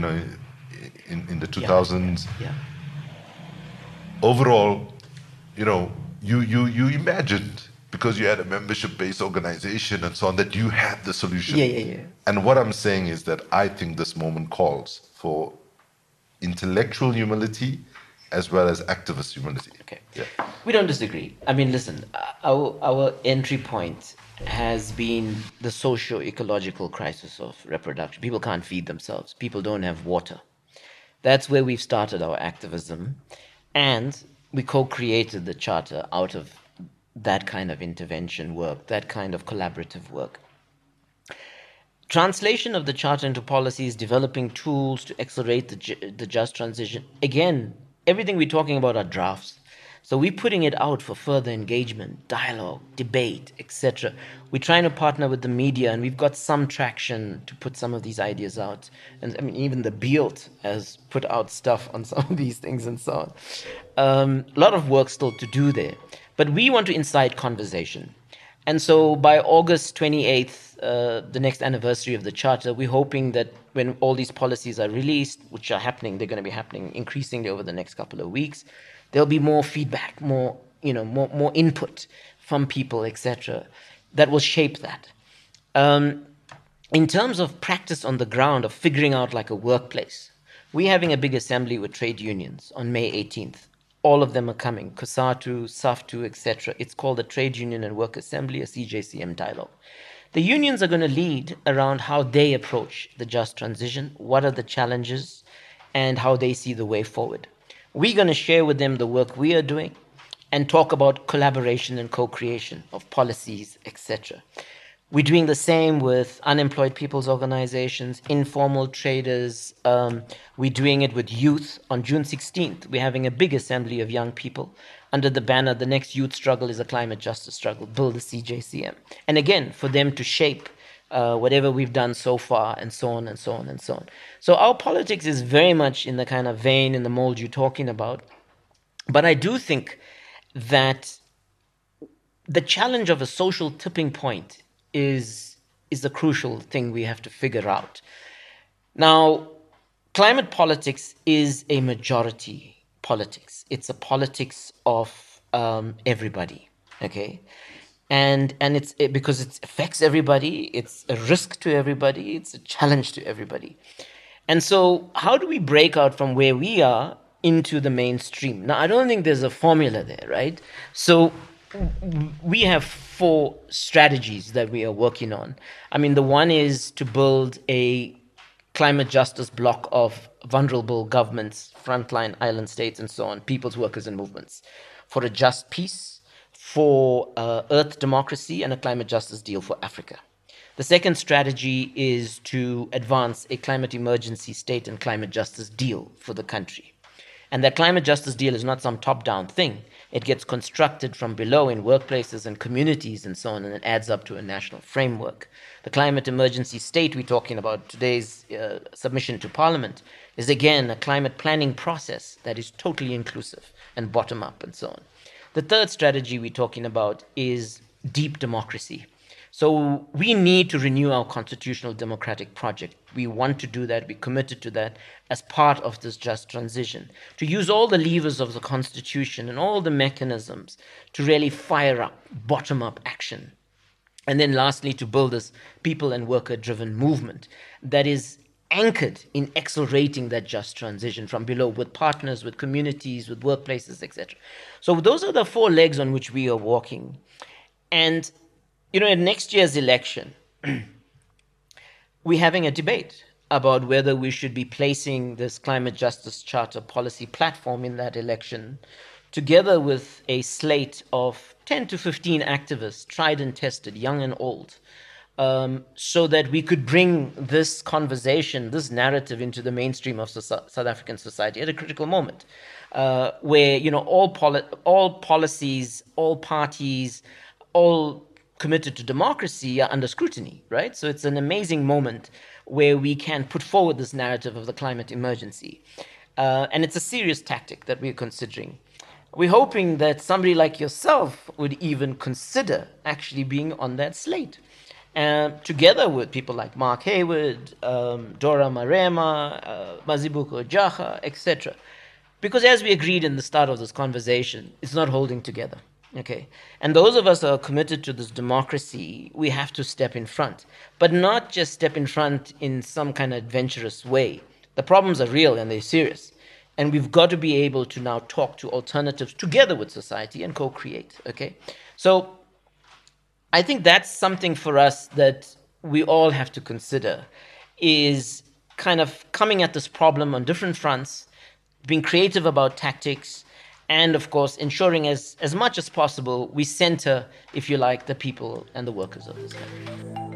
in the 2000s. Yeah. Overall, you imagined, because you had a membership-based organization and so on, that you had the solution. Yeah. And what I'm saying is that I think this moment calls for intellectual humility as well as activist humility. Okay. Yeah. We don't disagree. I mean, listen, our entry point has been the socio-ecological crisis of reproduction. People can't feed themselves. People don't have water. That's where we've started our activism. And we co-created the charter out of that kind of intervention work, that kind of collaborative work. Translation of the charter into policy is developing tools to accelerate the just transition. Again, everything we're talking about are drafts. So we're putting it out for further engagement, dialogue, debate, etc. We're trying to partner with the media, and we've got some traction to put some of these ideas out. And I mean, even the Beelt has put out stuff on some of these things and so on. A lot of work still to do there. But we want to incite conversation. And so by August 28th, the next anniversary of the Charter, we're hoping that when all these policies are released, which are happening, they're going to be happening increasingly over the next couple of weeks, there'll be more feedback, more input from people, etc., that will shape that. In terms of practice on the ground of figuring out like a workplace, we're having a big assembly with trade unions on May 18th. All of them are coming, COSATU, SAFTU, etc. It's called the Trade Union and Work Assembly, a CJCM dialogue. The unions are going to lead around how they approach the just transition, what are the challenges, and how they see the way forward. We're going to share with them the work we are doing and talk about collaboration and co-creation of policies, etc. We're doing the same with unemployed people's organizations, informal traders. We're doing it with youth. On June 16th, we're having a big assembly of young people under the banner, the next youth struggle is a climate justice struggle, build a CJCM. And again, for them to shape whatever we've done so far, and so on and so on and so on. So our politics is very much in the kind of vein, in the mold you're talking about. But I do think that the challenge of a social tipping point is the crucial thing we have to figure out. Now, climate politics is a majority politics. It's a politics of everybody, okay? And it's because it affects everybody, it's a risk to everybody, it's a challenge to everybody. And so how do we break out from where we are into the mainstream? Now, I don't think there's a formula there, right? So we have 4 strategies that we are working on. I mean, the one is to build a climate justice block of vulnerable governments, frontline island states, and so on, people's workers and movements, for a just peace, for earth democracy, and a climate justice deal for Africa. The second strategy is to advance a climate emergency state and climate justice deal for the country. And that climate justice deal is not some top-down thing. It gets constructed from below in workplaces and communities and so on, and it adds up to a national framework. The climate emergency state we're talking about, today's submission to Parliament, is again a climate planning process that is totally inclusive and bottom-up and so on. The third strategy we're talking about is deep democracy. So we need to renew our constitutional democratic project. We want to do that. We're committed to that as part of this just transition, to use all the levers of the Constitution and all the mechanisms to really fire up bottom-up action. And then lastly, to build this people and worker-driven movement that is anchored in accelerating that just transition from below, with partners, with communities, with workplaces, etc. So those are the four legs on which we are walking. And, in next year's election, we're having a debate about whether we should be placing this climate justice charter policy platform in that election, together with a slate of 10 to 15 activists, tried and tested, young and old, so that we could bring this conversation, this narrative into the mainstream of South African society at a critical moment, where all policies, all parties, all committed to democracy are under scrutiny, right? So it's an amazing moment where we can put forward this narrative of the climate emergency. And it's a serious tactic that we're considering. We're hoping that somebody like yourself would even consider actually being on that slate, together with people like Mark Hayward, Dora Marema, Mazibuko Jaha, etc. Because as we agreed in the start of this conversation, it's not holding together. Okay, and those of us who are committed to this democracy, we have to step in front, but not just step in front in some kind of adventurous way. The problems are real and they're serious, and we've got to be able to now talk to alternatives together with society and co-create. Okay, so I think that's something for us that we all have to consider, is kind of coming at this problem on different fronts, being creative about tactics, and of course ensuring as much as possible we center, if you like, the people and the workers of this country.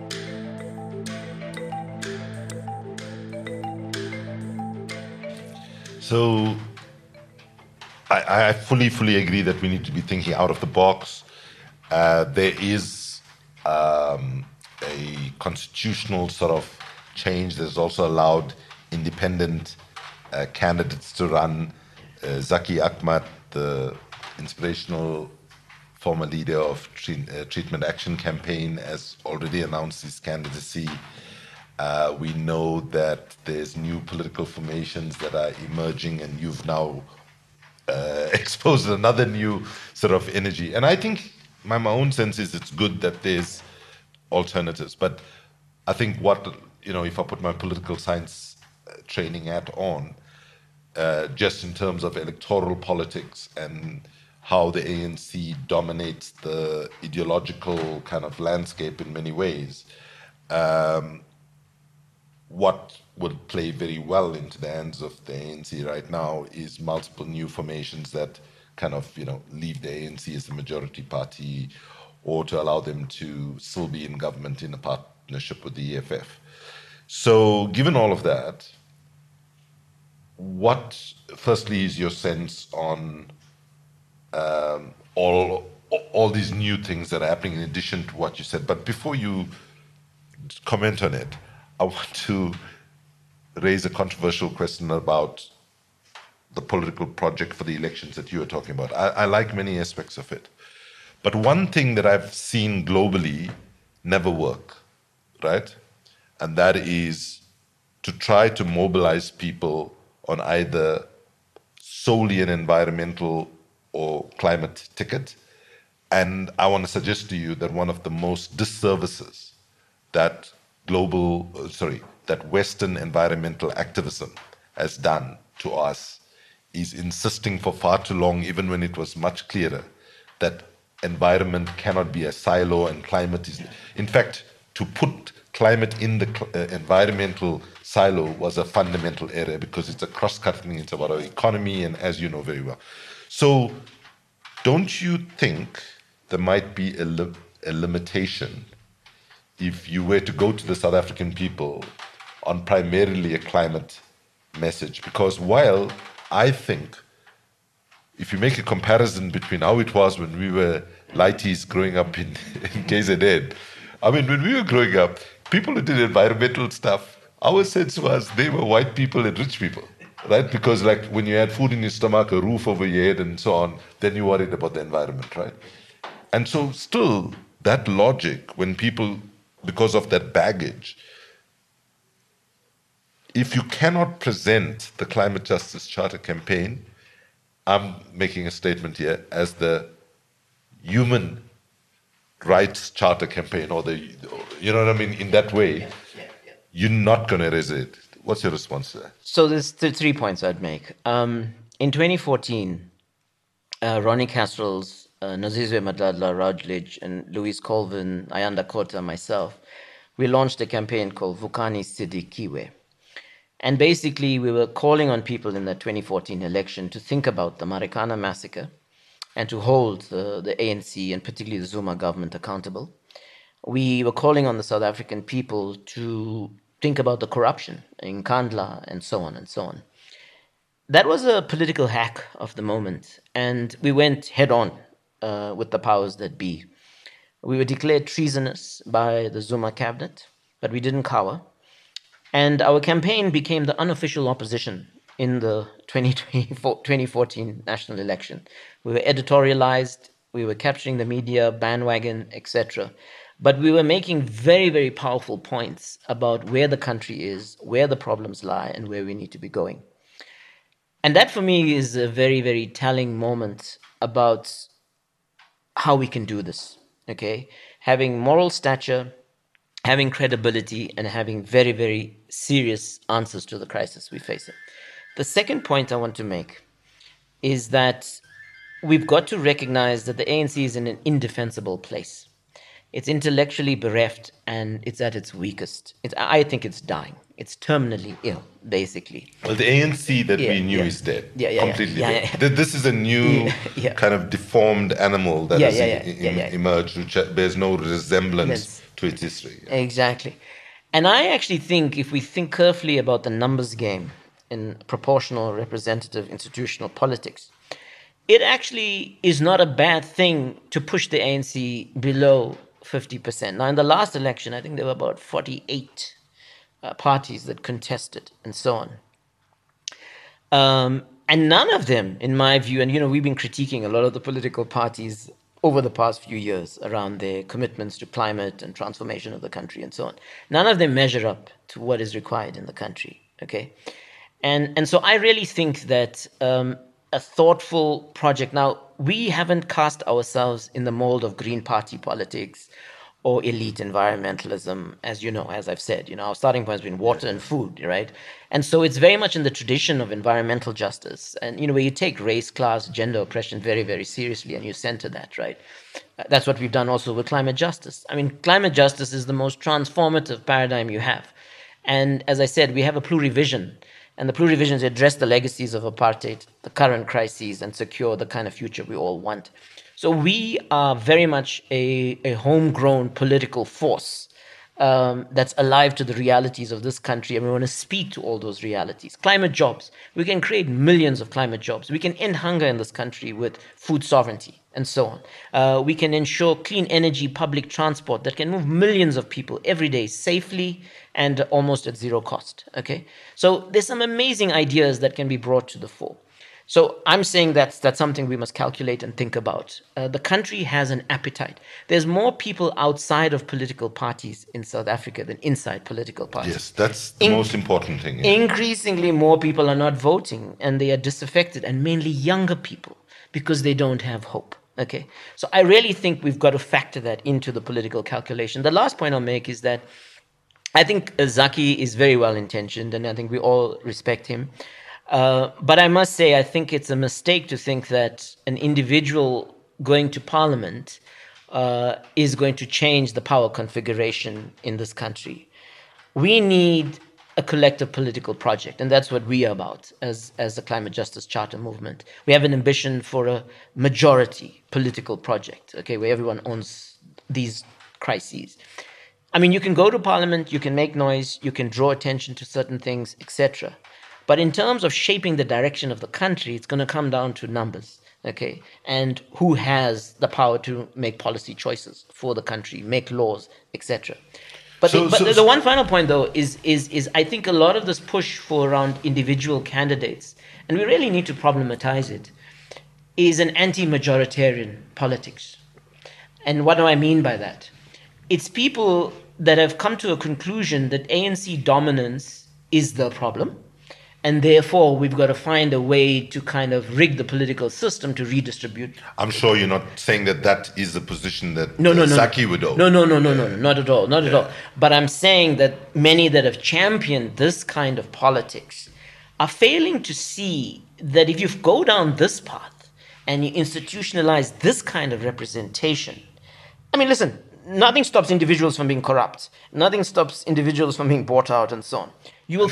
So I fully agree that we need to be thinking out of the box. There is a constitutional sort of change that has also allowed independent candidates to run. Zaki Ahmad, the inspirational former leader of Treatment Action Campaign, has already announced his candidacy. We know that there's new political formations that are emerging, and you've now exposed another new sort of energy. And I think my own sense is it's good that there's alternatives. But I think if I put my political science training hat on, just in terms of electoral politics and how the ANC dominates the ideological kind of landscape in many ways, what would play very well into the hands of the ANC right now is multiple new formations that kind of, leave the ANC as the majority party, or to allow them to still be in government in a partnership with the EFF. So given all of that, what, firstly, is your sense on all these new things that are happening in addition to what you said? But before you comment on it, I want to raise a controversial question about the political project for the elections that you were talking about. I like many aspects of it. But one thing that I've seen globally never work, right? And that is to try to mobilize people on either solely an environmental or climate ticket. And I want to suggest to you that one of the most disservices that Western environmental activism has done to us is insisting for far too long, even when it was much clearer, that environment cannot be a silo and climate is... In fact, to put climate in the environmental silo was a fundamental error, because it's a cross-cutting into our economy, and as you know very well. So don't you think there might be a limitation if you were to go to the South African people on primarily a climate message? Because while I think if you make a comparison between how it was when we were lighties growing up in KZN, I mean, when we were growing up, people who did environmental stuff, our sense was they were white people and rich people, right? Because like when you had food in your stomach, a roof over your head and so on, then you worried about the environment, right? And so still, that logic, when people, because of that baggage, if you cannot present the Climate Justice Charter campaign, I'm making a statement here, as the human rights charter campaign, or the, you know what I mean, in that way, you're not going to resist. What's your response to that? So there's 3 points I'd make. In 2014, Ronnie Castrol's, Nazizwe Madladla, Routledge, and Louise Colvin, Ayanda Kota, myself, we launched a campaign called Vukani Sidikiwe. And basically, we were calling on people in the 2014 election to think about the Marikana massacre and to hold the ANC and particularly the Zuma government accountable. We were calling on the South African people to think about the corruption in Kandla and so on and so on. That was a political hack of the moment, and we went head on with the powers that be. We were declared treasonous by the Zuma cabinet, but we didn't cower. And our campaign became the unofficial opposition in the 2014 national election. We were editorialized, we were capturing the media, bandwagon, etc. But we were making very, very powerful points about where the country is, where the problems lie, and where we need to be going. And that for me is a very, very telling moment about how we can do this, okay? Having moral stature, having credibility, and having very, very serious answers to the crisis we face. The second point I want to make is that we've got to recognize that the ANC is in an indefensible place. It's intellectually bereft and it's at its weakest. I think it's dying. It's terminally ill, basically. Well, the ANC that we knew is dead. Completely dead. This is a new kind of deformed animal that has emerged, which bears no resemblance to its history. Exactly. And I actually think if we think carefully about the numbers game in proportional representative institutional politics, it actually is not a bad thing to push the ANC below 50%. Now, in the last election, I think there were about 48 parties that contested and so on. And none of them, in my view, and we've been critiquing a lot of the political parties over the past few years around their commitments to climate and transformation of the country and so on. None of them measure up to what is required in the country, okay? And so I really think that a thoughtful project. Now, we haven't cast ourselves in the mold of Green Party politics or elite environmentalism, as I've said. Our starting point has been water and food, right? And so it's very much in the tradition of environmental justice. And, where you take race, class, gender oppression very, very seriously and you center that, right? That's what we've done also with climate justice. I mean, climate justice is the most transformative paradigm you have. And as I said, we have a plurivision. And the plurivisions address the legacies of apartheid, the current crises, and secure the kind of future we all want. So we are very much a homegrown political force that's alive to the realities of this country, and we want to speak to all those realities. Climate jobs. We can create millions of climate jobs. We can end hunger in this country with food sovereignty and so on. We can ensure clean energy, public transport that can move millions of people every day safely and almost at zero cost. Okay, so there's some amazing ideas that can be brought to the fore. So I'm saying that's something we must calculate and think about. The country has an appetite. There's more people outside of political parties in South Africa than inside political parties. Yes, that's the most important thing. Yeah. Increasingly more people are not voting and they are disaffected, and mainly younger people, because they don't have hope. Okay, so I really think we've got to factor that into the political calculation. The last point I'll make is that I think Zaki is very well intentioned, and I think we all respect him. But I must say, I think it's a mistake to think that an individual going to parliament is going to change the power configuration in this country. We need a collective political project, and that's what we are about as the Climate Justice Charter movement. We have an ambition for a majority political project, okay, where everyone owns these crises. I mean, you can go to parliament, you can make noise, you can draw attention to certain things, etc. But in terms of shaping the direction of the country, it's going to come down to numbers, okay? And who has the power to make policy choices for the country, make laws, etc. But the one final point, though, is I think a lot of this push for around individual candidates, and we really need to problematize it, is an anti-majoritarian politics. And what do I mean by that? It's people that have come to a conclusion that ANC dominance is the problem. And therefore, we've got to find a way to kind of rig the political system to redistribute. I'm sure you're not saying that that is the position that No, Zaki would hold. No, not at all, not at all. But I'm saying that many that have championed this kind of politics are failing to see that if you go down this path and you institutionalize this kind of representation, I mean, listen, nothing stops individuals from being corrupt. Nothing stops individuals from being bought out and so on. You will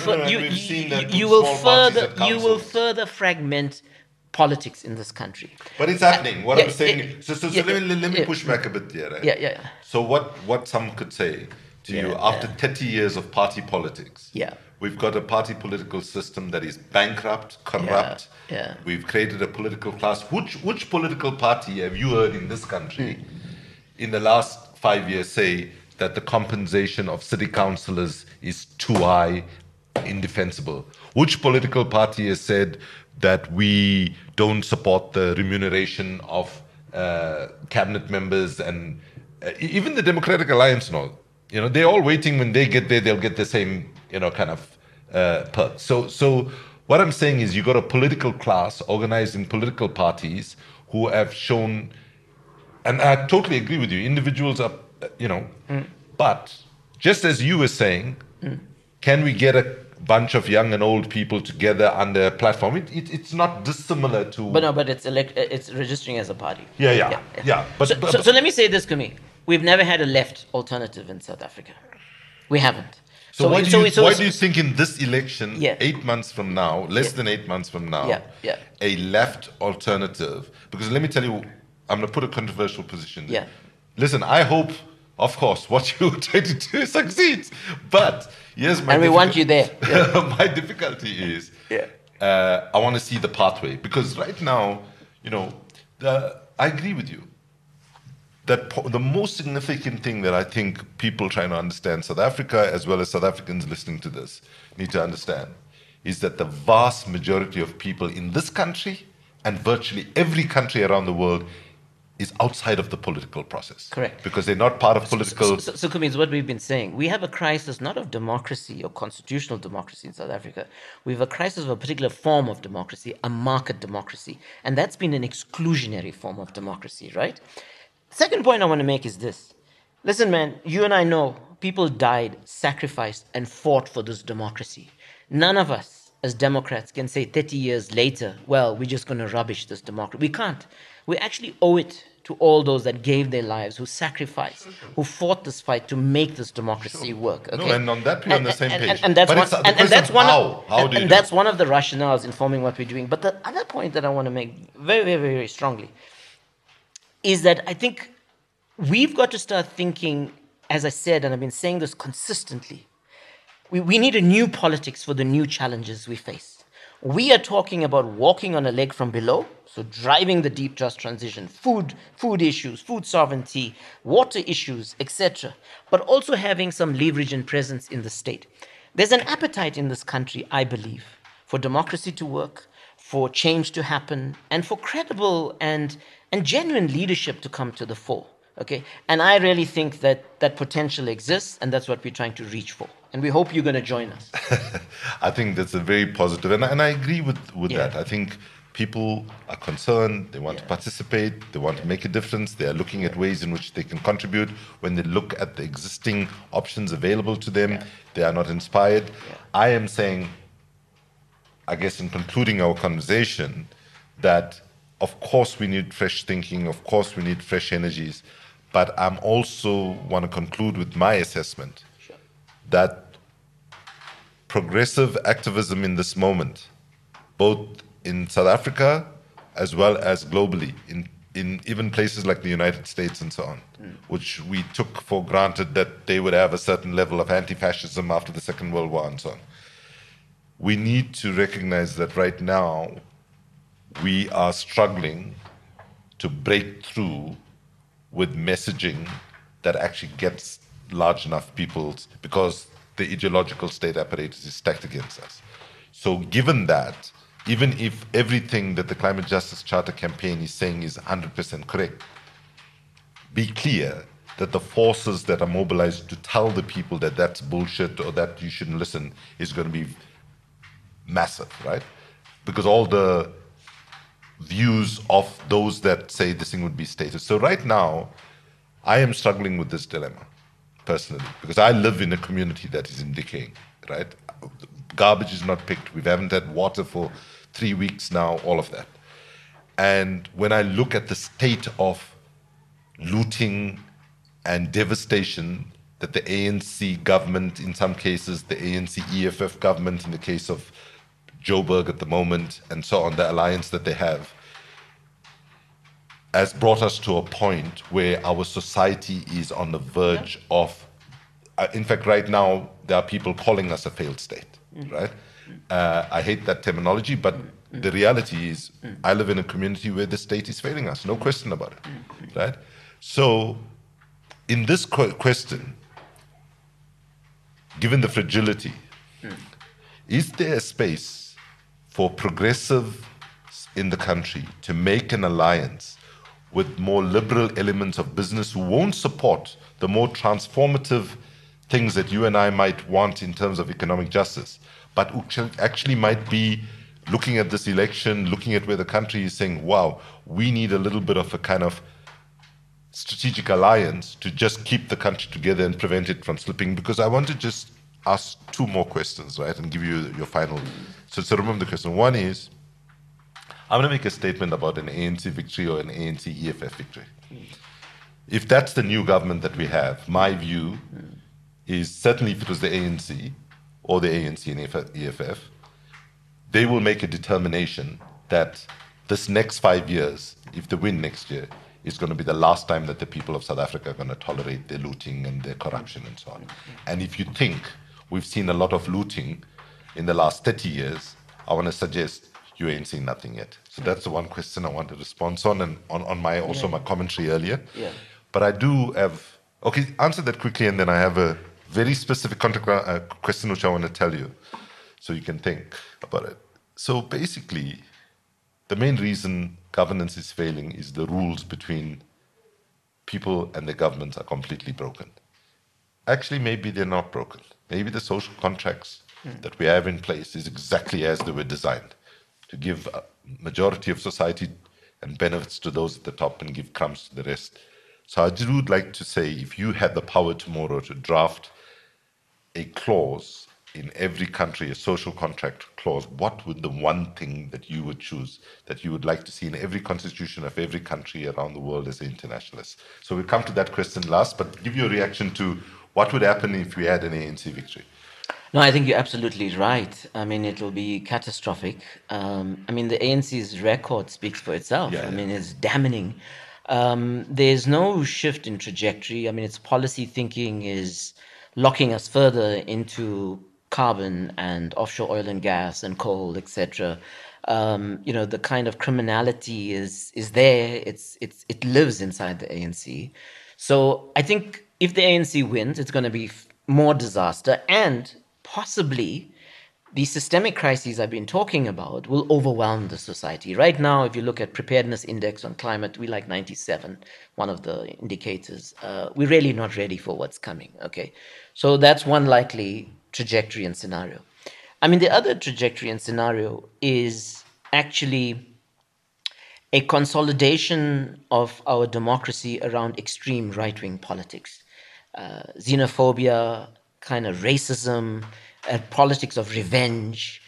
further fragment politics in this country. But it's happening. What I'm saying. So let me push back a bit there. Right? Yeah. So what some could say to you after 30 years of party politics. Yeah. We've got a party political system that is bankrupt, corrupt. Yeah. We've created a political class. Which political party have you heard in this country in the last 5 years say that the compensation of city councillors is too high, indefensible? Which political party has said that we don't support the remuneration of cabinet members and even the Democratic Alliance and all? You know, they're all waiting. When they get there, they'll get the same, kind of perks. So what I'm saying is you got a political class organized in political parties who have shown, and I totally agree with you, individuals are, but just as you were saying, can we get a bunch of young and old people together under a platform? It's not dissimilar to... But it's registering as a party. Yeah. So let me say this, Kumi. We've never had a left alternative in South Africa. We haven't. So why do you think in this election, 8 months from now, less than 8 months from now, a left alternative? Because let me tell you, I'm going to put a controversial position. Yeah. Listen, I hope, of course, what you try to do succeeds. But here's my... And we want you there. Yeah. My difficulty is, I want to see the pathway. Because right now, I agree with you. That the most significant thing that I think people trying to understand South Africa, as well as South Africans listening to this, need to understand is that the vast majority of people in this country and virtually every country around the world is outside of the political process. Correct. Because they're not part of political... So Kumi, it's what we've been saying. We have a crisis not of democracy or constitutional democracy in South Africa. We have a crisis of a particular form of democracy, a market democracy. And that's been an exclusionary form of democracy, right? Second point I want to make is this. Listen, man, you and I know people died, sacrificed, and fought for this democracy. None of us as Democrats can say 30 years later, well, we're just going to rubbish this democracy. We can't. We actually owe it to all those that gave their lives, who sacrificed, who fought this fight to make this democracy work. Okay? No, and on that, we're on the same page. And that's that's one of the rationales informing what we're doing. But the other point that I want to make very, very, very strongly is that I think we've got to start thinking, as I said, and I've been saying this consistently, we need a new politics for the new challenges we face. We are talking about walking on a leg from below, so driving the deep just transition, food issues, food sovereignty, water issues, etc., but also having some leverage and presence in the state. There's an appetite in this country, I believe, for democracy to work, for change to happen, and for credible and genuine leadership to come to the fore. Okay, and I really think that potential exists, and that's what we're trying to reach for. And we hope you're going to join us. I think that's a very positive, and I agree with that. I think people are concerned, they want to participate, they want to make a difference, they are looking at ways in which they can contribute. When they look at the existing options available to them, they are not inspired. I am saying, I guess in concluding our conversation, that of course we need fresh thinking, of course we need fresh energies, but I'm also want to conclude with my assessment that progressive activism in this moment, both in South Africa as well as globally, in even places like the United States and so on, which we took for granted that they would have a certain level of anti-fascism after the Second World War and so on. We need to recognize that right now we are struggling to break through with messaging that actually gets large enough people, because the ideological state apparatus is stacked against us. So given that, even if everything that the Climate Justice Charter campaign is saying is 100% correct, be clear that the forces that are mobilized to tell the people that that's bullshit or that you shouldn't listen is going to be massive, right? Because all the views of those that say this thing would be stated. So right now, I am struggling with this dilemma personally because I live in a community that is in decaying, right? Garbage is not picked. We haven't had water for 3 weeks now, all of that. And when I look at the state of looting and devastation that the ANC government, in some cases, the ANC EFF government, in the case of Joburg at the moment, and so on, the alliance that they have, has brought us to a point where our society is on the verge of, in fact, right now, there are people calling us a failed state, right? I hate that terminology, but the reality is I live in a community where the state is failing us, no question about it, right? So in this question, given the fragility, is there a space for progressives in the country to make an alliance with more liberal elements of business who won't support the more transformative things that you and I might want in terms of economic justice, but who actually might be looking at this election, looking at where the country is saying, wow, we need a little bit of a kind of strategic alliance to just keep the country together and prevent it from slipping? Because I want to just ask two more questions, right, and give you your final. So remember the question. One is, I'm going to make a statement about an ANC victory or an ANC EFF victory. If that's the new government that we have, my view is certainly if it was the ANC or the ANC and EFF, they will make a determination that this next 5 years, if they win next year, is going to be the last time that the people of South Africa are going to tolerate their looting and their corruption and so on. And if you think we've seen a lot of looting in the last 30 years, I want to suggest you ain't seen nothing yet. So that's the one question I want to respond on, and on my also my commentary earlier. Yeah. But I do have, okay, answer that quickly, and then I have a very specific question which I want to tell you so you can think about it. So basically, the main reason governance is failing is the rules between people and the governments are completely broken. Actually, maybe they're not broken. Maybe the social contracts that we have in place is exactly as they were designed, to give a majority of society and benefits to those at the top and give crumbs to the rest. So I would like to say, if you had the power tomorrow to draft a clause in every country, a social contract clause, what would the one thing that you would choose, that you would like to see in every constitution of every country around the world as an internationalist? So we'll come to that question last, but give your reaction to what would happen if we had an ANC victory. No, I think you're absolutely right. I mean, it will be catastrophic. I mean, the ANC's record speaks for itself. Yeah, I mean, it's damning. There's no shift in trajectory. I mean, its policy thinking is locking us further into carbon and offshore oil and gas and coal, etc. The kind of criminality is there. It lives inside the ANC. So I think if the ANC wins, it's going to be more disaster, and possibly the systemic crises I've been talking about will overwhelm the society. Right now, if you look at preparedness index on climate, we're like 97, one of the indicators. We're really not ready for what's coming, okay? So that's one likely trajectory and scenario. I mean, the other trajectory and scenario is actually a consolidation of our democracy around extreme right-wing politics. Xenophobia, kind of racism, politics of revenge,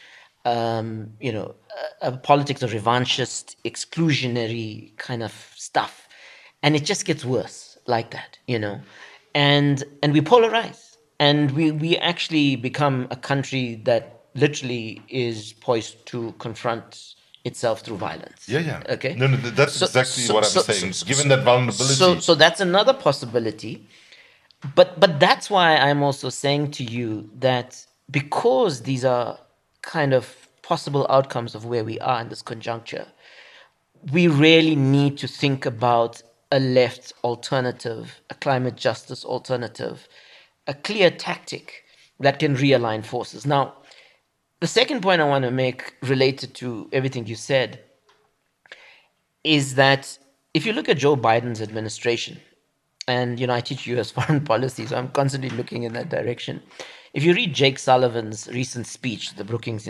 politics of revanchist, exclusionary kind of stuff. And it just gets worse like that, And we polarize. And we actually become a country that literally is poised to confront itself through violence. Yeah. Okay. No, that's exactly what I'm saying. Given that vulnerability. So that's another possibility. But that's why I'm also saying to you that because these are kind of possible outcomes of where we are in this conjuncture, we really need to think about a left alternative, a climate justice alternative, a clear tactic that can realign forces. Now, the second point I want to make related to everything you said is that if you look at Joe Biden's administration, And, I teach US foreign policy, so I'm constantly looking in that direction. If you read Jake Sullivan's recent speech at the Brookings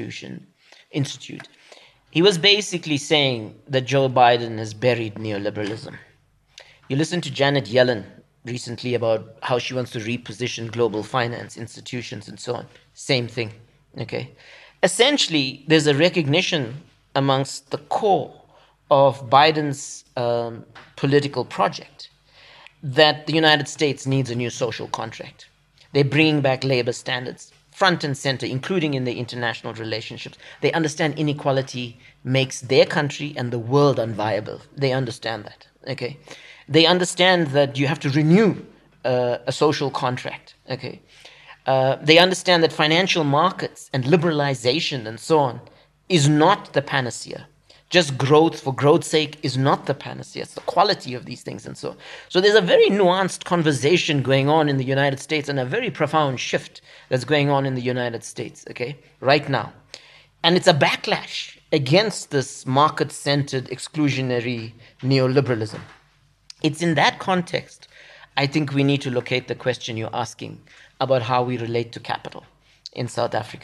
Institute, he was basically saying that Joe Biden has buried neoliberalism. You listened to Janet Yellen recently about how she wants to reposition global finance institutions and so on. Same thing. Okay. Essentially, there's a recognition amongst the core of Biden's political project that the United States needs a new social contract. They're bringing back labor standards front and center, including in their international relationships. They understand inequality makes their country and the world unviable. They understand that. Okay. They understand that you have to renew a social contract. Okay. They understand that financial markets and liberalization and so on is not the panacea. Just growth for growth's sake is not the panacea. It's the quality of these things and so on. So there's a very nuanced conversation going on in the United States and a very profound shift that's going on in the United States, okay, right now. And it's a backlash against this market-centered, exclusionary neoliberalism. It's in that context, I think we need to locate the question you're asking about how we relate to capital in South Africa.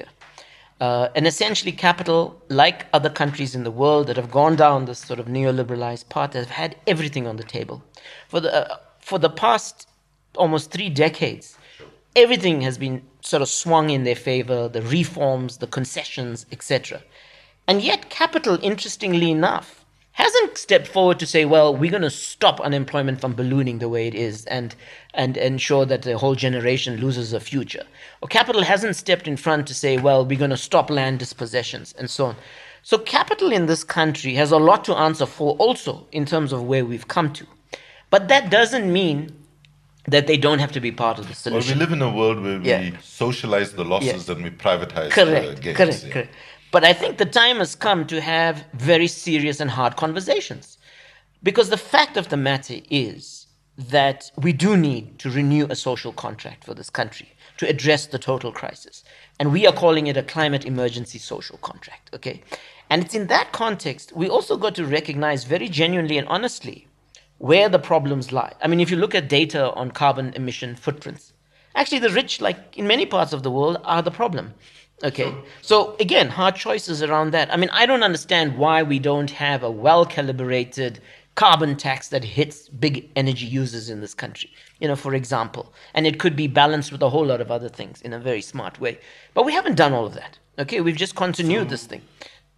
And essentially, capital, like other countries in the world that have gone down this sort of neoliberalized path, have had everything on the table. For the past almost 3 decades, everything has been sort of swung in their favor, the reforms, the concessions, etc. And yet capital, interestingly enough, hasn't stepped forward to say, well, we're going to stop unemployment from ballooning the way it is and ensure that the whole generation loses a future. Or capital hasn't stepped in front to say, well, we're going to stop land dispossessions and so on. So capital in this country has a lot to answer for also in terms of where we've come to. But that doesn't mean that they don't have to be part of the solution. Well, we live in a world where we socialize the losses and we privatize the gains. Correct. But I think the time has come to have very serious and hard conversations. Because the fact of the matter is that we do need to renew a social contract for this country to address the total crisis. And we are calling it a climate emergency social contract, okay? And it's in that context, we also got to recognize very genuinely and honestly where the problems lie. I mean, if you look at data on carbon emission footprints, actually the rich, like in many parts of the world, are the problem. Okay, so again, hard choices around that. I mean, I don't understand why we don't have a well-calibrated carbon tax that hits big energy users in this country, for example. And it could be balanced with a whole lot of other things in a very smart way. But we haven't done all of that. Okay, we've just continued this thing.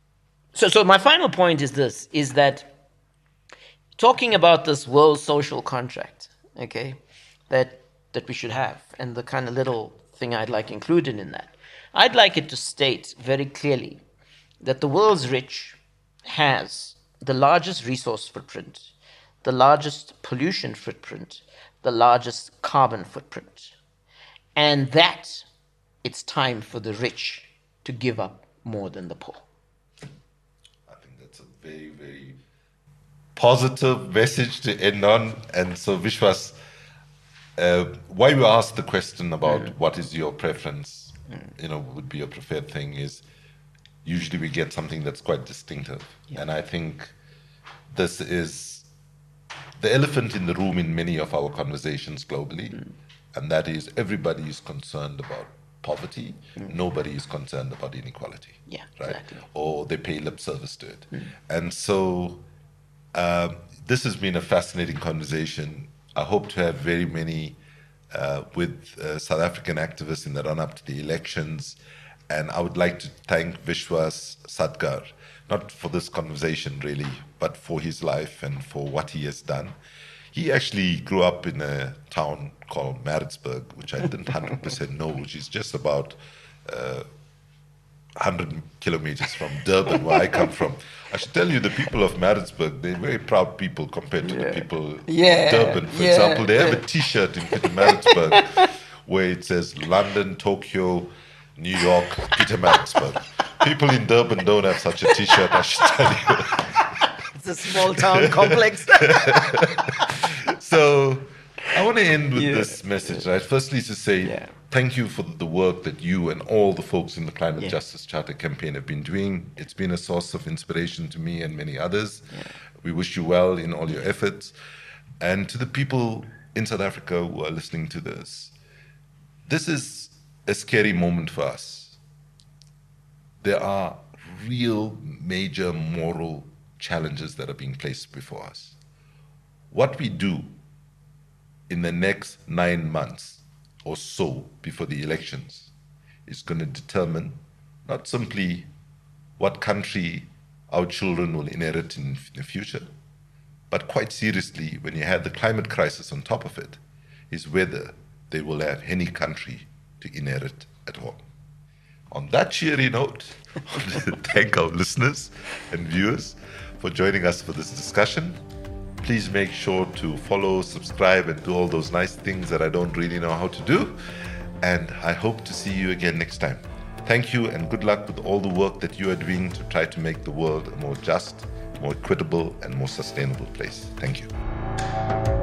So my final point is this, is that talking about this world social contract, okay, that we should have, and the kind of little thing I'd like included in that, I'd like it to state very clearly that the world's rich has the largest resource footprint, the largest pollution footprint, the largest carbon footprint, and that it's time for the rich to give up more than the poor. I think that's a very, very positive message to end on. And so, Vishwas, why we asked the question about what is your preference, would be your preferred thing, is usually we get something that's quite distinctive. Yeah. And I think this is the elephant in the room in many of our conversations globally, and that is everybody is concerned about poverty, nobody is concerned about inequality. Yeah, right? Exactly. Or they pay lip service to it. And so this has been a fascinating conversation. I hope to have very many with South African activists in the run-up to the elections. And I would like to thank Vishwas Sadkar, not for this conversation really, but for his life and for what he has done. He actually grew up in a town called Maritzburg, which I didn't 100% know, which is just about 100 kilometers from Durban, where I come from. I should tell you, the people of Maritzburg, they're very proud people compared to the people of Durban. For example, they have a T-shirt in Pietermaritzburg where it says London, Tokyo, New York, Pietermaritzburg. People in Durban don't have such a T-shirt, I should tell you. It's a small town complex. So I want to end with this message, right? Firstly, to say thank you for the work that you and all the folks in the Climate Justice Charter campaign have been doing. It's been a source of inspiration to me and many others. We wish you well in all your efforts. And to the people in South Africa who are listening to this, this is a scary moment for us. There are real major moral challenges that are being placed before us. What we do in the next 9 months or so before the elections is going to determine not simply what country our children will inherit in the future, but quite seriously, when you have the climate crisis on top of it, is whether they will have any country to inherit at all. On that cheery note, I want to thank our listeners and viewers for joining us for this discussion. Please make sure to follow, subscribe, and do all those nice things that I don't really know how to do. And I hope to see you again next time. Thank you and good luck with all the work that you are doing to try to make the world a more just, more equitable, and more sustainable place. Thank you.